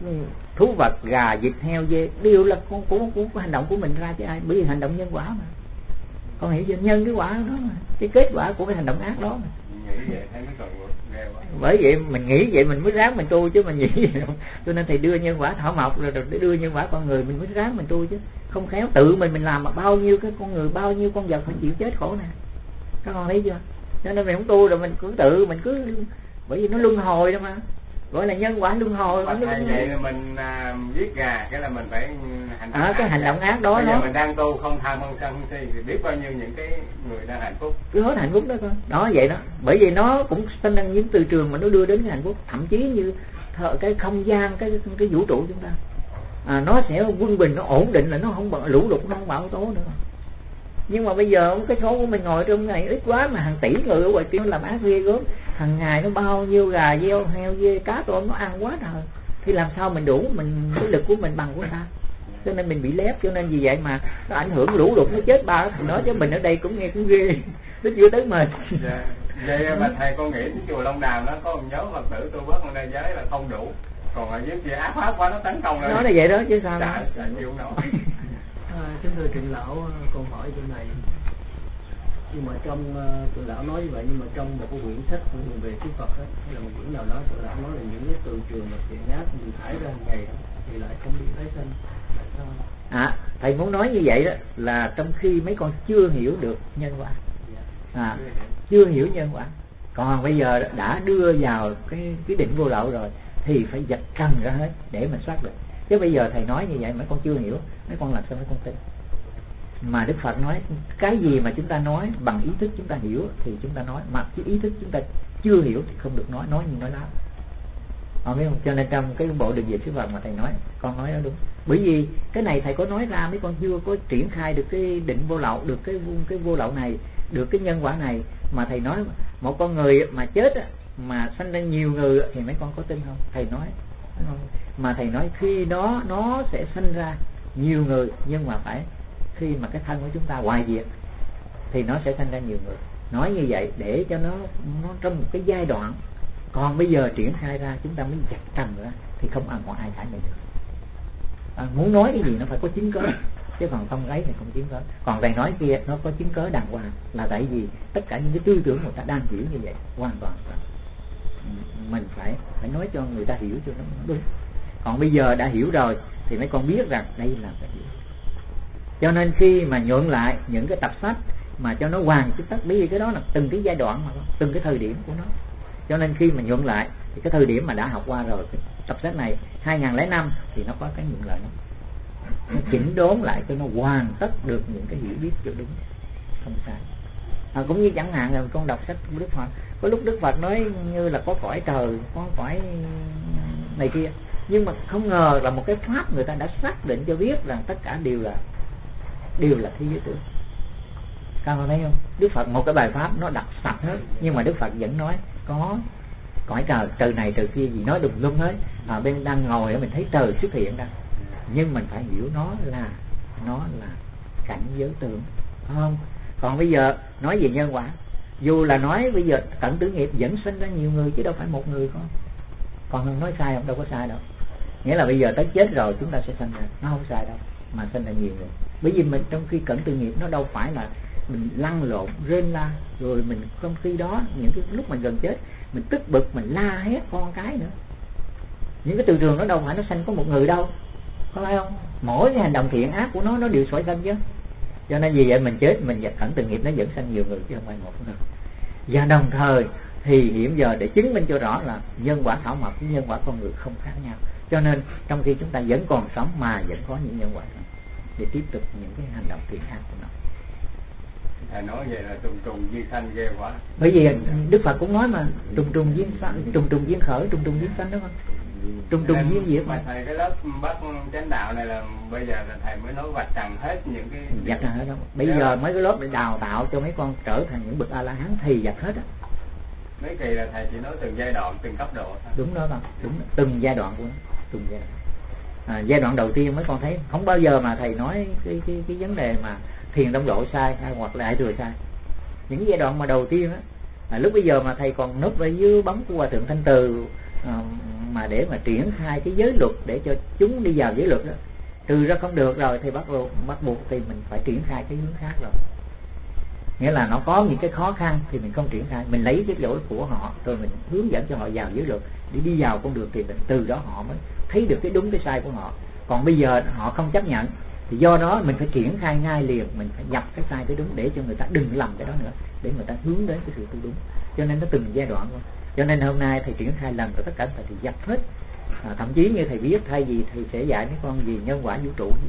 thú vật, gà, vịt, heo, dê đều là con của, của, của hành động của mình ra chứ ai, bởi vì hành động nhân quả mà. Con hiểu chưa? Nhân cái quả đó mà, cái kết quả của cái hành động ác đó mà. Nghĩ vậy thấy mới còn ghê quá. Bởi vậy mình nghĩ vậy mình mới ráng mình tu chứ mình nghĩ vậy không. Cho nên thầy đưa nhân quả thảo mộc rồi để đưa nhân quả con người mình mới ráng mình tu chứ. Không khéo tự mình mình làm mà bao nhiêu cái con người, bao nhiêu con vật phải chịu chết khổ nè. Các con thấy chưa? Cho nên mình không tu rồi mình cứ tự mình cứ, bởi vì nó luân hồi đó mà, gọi là nhân quả luân hồi. Vậy là mình à, giết gà cái là mình phải hành động à, ác. Cái hành động ác đó. Bây giờ đó mình đang tu không tham không sân không si thì biết bao nhiêu những cái người đang hạnh phúc. Cứ hết hạnh phúc đó con. Đó vậy đó. Bởi vì nó cũng sinh ra những từ trường mà nó đưa đến cái hạnh phúc, thậm chí như thợ, cái không gian, cái cái vũ trụ chúng ta. À, nó sẽ quân bình, nó ổn định, là nó không bận lũ lụt, nó không bão tố nữa. Nhưng mà bây giờ cái số của mình ngồi trong này ít quá mà hàng tỷ người ở ngoài kia nó làm ác ghê gớm, hàng ngày nó bao nhiêu gà gieo heo dê cá tôm nó ăn quá trời, thì làm sao mình đủ, mình cái lực của mình bằng của người ta, cho nên mình bị lép. Cho nên vì vậy mà nó ảnh hưởng lũ lụt, nó chết ba thì nói chứ mình ở đây cũng nghe cũng ghê, nó chưa tới mình. Dạ. Vậy mà thầy con nghĩ cái chùa Long Đàm nó có một nhóm Phật tử tu bớt ở đây giới là không đủ, còn ở dưới kia ác pháp quá nó tấn công rồi. Nó là vậy đó chứ sao. Chả, chả chịu nổi. À, kính thưa trưởng lão, con hỏi chỗ này, nhưng mà trong uh, trưởng lão nói như vậy, nhưng mà trong một cái quyển sách về Đức Phật ấy, hay là một quyển nào đó trưởng lão nói là những cái từ trường mà thiện ác mình thải ra hàng ngày thì lại không đi tái sanh. À, thầy muốn nói như vậy đó là trong khi mấy con chưa hiểu được nhân quả, à, chưa hiểu nhân quả, còn bây giờ đã đưa vào cái cái định vô lậu rồi thì phải giật trần ra hết để mình soát được. Chứ bây giờ thầy nói như vậy mấy con chưa hiểu, mấy con làm sao mấy con tin. Mà Đức Phật nói cái gì mà chúng ta nói bằng ý thức chúng ta hiểu thì chúng ta nói, mà cái ý thức chúng ta chưa hiểu thì không được nói, nói như nói láo. Ờ, biết không? Cho nên trong cái bộ đường về sư Phật mà thầy nói, con nói đó đúng. Bởi vì cái này thầy có nói ra, mấy con chưa có triển khai được cái định vô lậu, được cái cái vô lậu này, được cái nhân quả này. Mà thầy nói một con người mà chết mà sanh ra nhiều người thì mấy con có tin không? Thầy nói mà thầy nói khi đó nó sẽ sinh ra nhiều người, nhưng mà phải khi mà cái thân của chúng ta hoại diệt thì nó sẽ sinh ra nhiều người. Nói như vậy để cho nó nó trong một cái giai đoạn, còn bây giờ triển khai ra chúng ta mới chặt trần ra thì không ăn một ai thải này được. À, muốn nói cái gì nó phải có chứng cớ, chứ còn không ấy thì không chứng cớ. Còn thầy nói kia nó có chứng cớ đàng hoàng, là tại vì tất cả những cái tư tưởng người ta đang hiểu như vậy hoàn toàn mình phải phải nói cho người ta hiểu cho nó đúng. Còn bây giờ đã hiểu rồi thì mấy con biết rằng đây là phải hiểu. Cho nên khi mà nhuận lại những cái tập sách mà cho nó hoàn tất, bởi vì cái đó là từng cái giai đoạn mà từng cái thời điểm của nó. Cho nên khi mà nhuận lại thì cái thời điểm mà đã học qua rồi, cái tập sách này hai nghìn lẻ năm thì nó có cái nhuận lại, nó, nó chỉnh đốn lại cho nó hoàn tất được những cái hiểu biết cho đúng, không sai. À, cũng như chẳng hạn là con đọc sách của Đức Phật, có lúc Đức Phật nói như là có cõi trời, có cõi này kia, nhưng mà không ngờ là một cái pháp người ta đã xác định cho biết rằng tất cả đều là đều là thế giới tưởng. Các bạn thấy không? Đức Phật một cái bài pháp nó đặt sạch hết, nhưng mà Đức Phật vẫn nói có cõi trời, trời này trời kia gì nói đùng lum hết. À, bên đang ngồi ở mình thấy trời xuất hiện ra, nhưng mình phải hiểu nó là nó là cảnh giới tưởng, không? Còn bây giờ nói về nhân quả, dù là nói bây giờ cận tử nghiệp vẫn sinh ra nhiều người chứ đâu phải một người không. Còn nói sai không? Đâu có sai đâu. Nghĩa là bây giờ tới chết rồi chúng ta sẽ sinh ra, nó không sai đâu, mà sinh ra nhiều người. Bởi vì mình trong khi cận tử nghiệp nó đâu phải là mình lăn lộn rên la, rồi mình trong khi đó những cái lúc mình gần chết mình tức bực mình la hét con cái nữa. Những cái từ trường nó đâu phải nó sanh có một người đâu, có phải không? Mỗi cái hành động thiện ác của nó nó đều sỏi sanh chứ. Cho nên vì vậy mình chết mình và cận tử nghiệp nó vẫn sanh nhiều người chứ không phải một người. Và đồng thời thì hiện giờ để chứng minh cho rõ là nhân quả thảo mộc với nhân quả con người không khác nhau. Cho nên trong khi chúng ta vẫn còn sống mà vẫn có những nhân quả để tiếp tục những cái hành động thiện ác của nó. Thầy nói vậy là trùng trùng duyên sanh ghê quá. Bởi vì Đức Phật cũng nói mà trùng trùng duyên sanh, trùng trùng duyên khởi, trùng trùng duyên sanh, đúng không? Trùng trùng duyên diệt mà. Thầy cái lớp bác chánh đạo này là bây giờ là thầy mới nói vạch trần hết những cái vạch trần hết đó. Bây giờ là... mấy cái lớp để đào tạo cho mấy con trở thành những bậc A La Hán thì vạch hết á. Mấy kỳ là thầy chỉ nói từng giai đoạn, từng cấp độ thôi. Đúng đó con, đúng đó. Từng giai đoạn của nó, từng giai đoạn. À, giai đoạn đầu tiên mấy con thấy không bao giờ mà thầy nói cái cái cái vấn đề mà thiền đông độ sai hay hoặc là đại thừa sai. Những giai đoạn mà đầu tiên á, à, lúc bây giờ mà thầy còn núp ở dưới bóng của Hòa Thượng Thanh Từ à, mà để mà triển khai cái giới luật để cho chúng đi vào giới luật đó, trừ ra không được rồi thì bắt buộc bắt buộc thì mình phải triển khai cái hướng khác rồi. Nghĩa là nó có những cái khó khăn thì mình không triển khai, mình lấy cái lỗi của họ rồi mình hướng dẫn cho họ vào giới luật để đi vào con đường thì từ đó họ mới thấy được cái đúng cái sai của họ. Còn bây giờ họ không chấp nhận thì do đó mình phải triển khai ngay liền, mình phải nhập cái sai tới đúng để cho người ta đừng làm cái đó nữa, để người ta hướng đến cái sự tu đúng. Cho nên nó từng giai đoạn thôi. Cho nên hôm nay thầy triển khai lần rồi tất cả thầy thì dập hết. À, thậm chí như thầy biết thay vì thầy sẽ dạy mấy con gì nhân quả vũ trụ gì,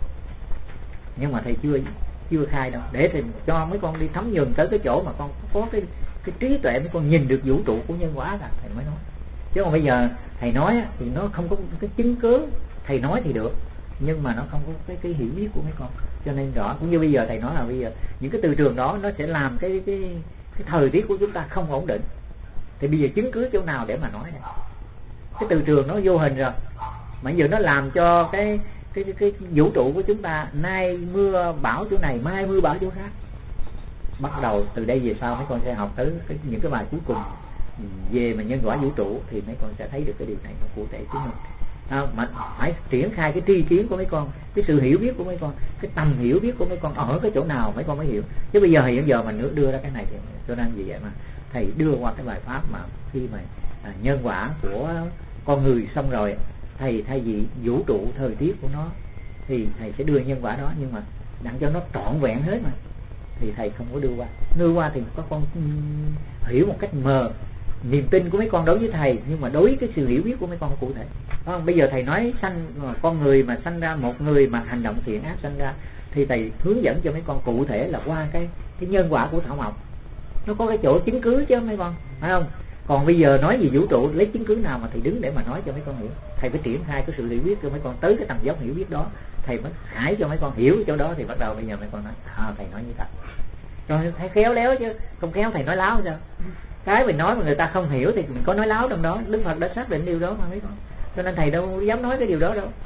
nhưng mà thầy chưa chưa khai đâu, để thầy cho mấy con đi thấm nhuần tới cái chỗ mà con có cái cái trí tuệ mấy con nhìn được vũ trụ của nhân quả là thầy mới nói. Chứ còn bây giờ thầy nói thì nó không có cái chứng cứ, thầy nói thì được nhưng mà nó không có cái cái hiểu biết của mấy con. Cho nên rõ cũng như bây giờ thầy nói là bây giờ những cái từ trường đó nó sẽ làm cái cái cái thời tiết của chúng ta không ổn định. Thì bây giờ chứng cứ chỗ nào để mà nói này? Cái từ trường nó vô hình rồi, mà giờ nó làm cho cái cái cái, cái vũ trụ của chúng ta nay mưa bão chỗ này, mai mưa bão chỗ khác. Bắt đầu từ đây về sau mấy con sẽ học tới cái, những cái bài cuối cùng về mà nhân quả vũ trụ thì mấy con sẽ thấy được cái điều này nó cụ thể chứ mình. À, mà phải triển khai cái tri kiến của mấy con, cái sự hiểu biết của mấy con, cái tầm hiểu biết của mấy con ở cái chỗ nào mấy con mới hiểu. Chứ bây giờ hiện giờ mình đưa ra cái này thì cho nên vì vậy mà thầy đưa qua cái bài pháp mà khi mà à, nhân quả của con người xong rồi, thầy thay vì vũ trụ thời tiết của nó thì thầy sẽ đưa nhân quả đó, nhưng mà đặng cho nó trọn vẹn hết mà thì thầy không có đưa qua. Đưa qua thì có con hiểu một cách mờ, niềm tin của mấy con đối với thầy, nhưng mà đối với cái sự hiểu biết của mấy con cụ thể. Không, bây giờ thầy nói sanh con người mà sanh ra một người mà hành động thiện ác sanh ra thì thầy hướng dẫn cho mấy con cụ thể là qua cái cái nhân quả của thảo mộc. Nó có cái chỗ chứng cứ chứ mấy con, phải không? Còn bây giờ nói về vũ trụ lấy chứng cứ nào mà thầy đứng để mà nói cho mấy con hiểu? Thầy phải triển khai cái sự hiểu biết cho mấy con tới cái tầm dốc hiểu biết đó, thầy mới hãy cho mấy con hiểu chỗ đó thì bắt đầu bây giờ mấy con nói à, thầy nói như thật. Rồi thầy khéo léo chứ, không khéo thầy nói láo sao? Cái mình nói mà người ta không hiểu thì mình có nói láo trong đó. Đức Phật đã xác định điều đó mà mấy con, cho nên thầy đâu dám nói cái điều đó đâu.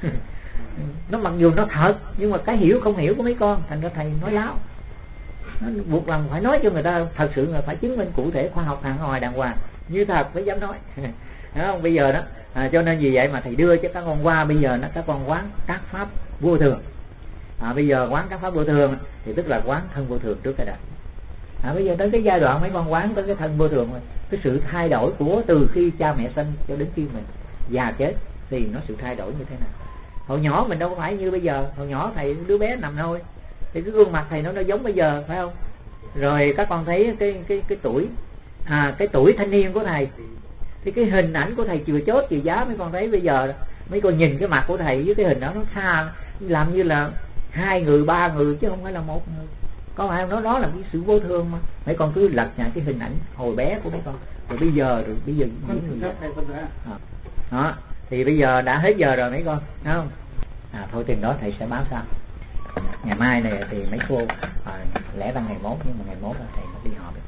Nó mặc dù nó thật nhưng mà cái hiểu không hiểu của mấy con thành ra thầy nói láo. Nó buộc lòng phải nói cho người ta thật sự là phải chứng minh cụ thể khoa học hàng ngoài đàng hoàng như thật mới dám nói. Đúng không? Bây giờ đó à, cho nên vì vậy mà thầy đưa cho các con qua bây giờ nó các con quán các pháp vô thường. À, bây giờ quán các pháp vô thường thì tức là quán thân vô thường trước cái đã. À, bây giờ tới cái giai đoạn mấy con quán tới cái thân vô thường rồi, cái sự thay đổi của từ khi cha mẹ sinh cho đến khi mình già chết thì nó sự thay đổi như thế nào. Hồi nhỏ mình đâu phải như bây giờ, hồi nhỏ thầy đứa bé nằm thôi thì cái gương mặt thầy nó nó giống bây giờ, phải không? Rồi các con thấy cái cái cái tuổi à cái tuổi thanh niên của thầy, thì cái hình ảnh của thầy chừa chốt chừa giá, mấy con thấy bây giờ mấy con nhìn cái mặt của thầy với cái hình đó nó xa, làm như là hai người ba người chứ không phải là một người. Có phải không? Nó đó là cái sự vô thương mà. Mấy con cứ lật lại cái hình ảnh hồi bé của mấy con, rồi bây giờ rồi bây giờ những người à. Đó thì bây giờ đã hết giờ rồi mấy con, thấy không? À, thôi tiền đó thầy sẽ báo sau. Ngày mai này thì mấy cô à, lẽ ra ngày mốt, nhưng mà ngày mốt là thầy nó đi họp.